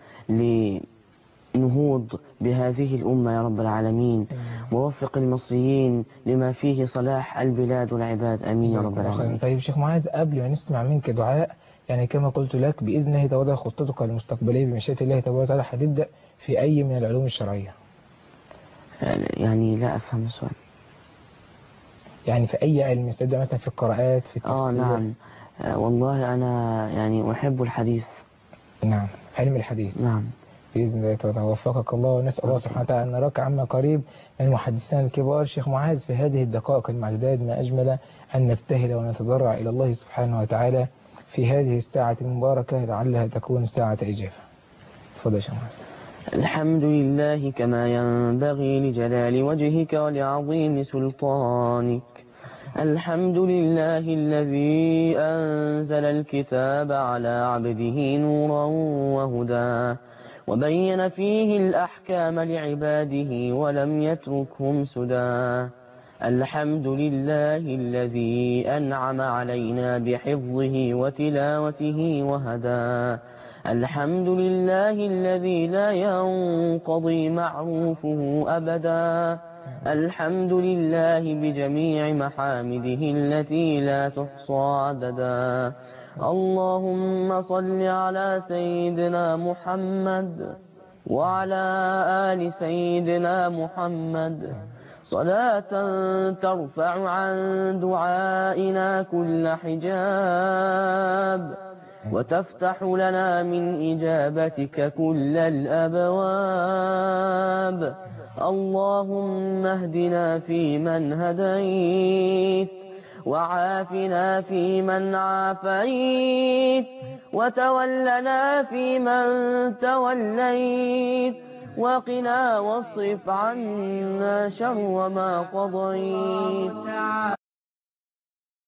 B: لنهوض بهذه الأمة يا رب العالمين، ووفق المصريين لما فيه صلاح البلاد والعباد. آمين يا رب العالمين.
A: طيب شيخ معاذ، قبل ما نسمع منك دعاء، يعني كما قلت لك بإذن الله تعالى خطتك المستقبلية بمشيئة الله تعالى هتبدأ في أي من العلوم الشرعية؟
B: يعني لا أفهم السؤال.
A: يعني في أي علم تبدأ مثلا في القراءات في التفسير؟
B: نعم والله أنا يعني أحب الحديث.
A: نعم، علم الحديث.
B: نعم
A: بإذن الله تعالى وفقك الله، ونسأل الله سبحانه وتعالى أن نراك عما قريب من المحدثين الكبار. شيخ معاذ، في هذه الدقائق المعدودات ما أجمل أن نبتهل ونتضرع إلى الله سبحانه وتعالى في هذه الساعة المباركة لعلها تكون ساعة إجابة. تفضل يا شيخ محمد.
B: الحمد لله كما ينبغي لجلال وجهك ولعظيم سلطانك. الحمد لله الذي أنزل الكتاب على عبده نورا وهدى وبين فيه الأحكام لعباده ولم يتركهم سدى. الحمد لله الذي أنعم علينا بحفظه وتلاوته وهدى. الحمد لله الذي لا ينقضي معروفه أبدا. الحمد لله بجميع محامده التي لا تحصى عددا. اللهم صل على سيدنا محمد وعلى آل سيدنا محمد صلاة ترفع عن دعائنا كل حجاب وتفتح لنا من إجابتك كل الأبواب. اللهم اهدنا فيمن هديت وعافنا فيمن عافيت وتولنا فيمن توليت وقنا واصرف عنا شر ما قضيت.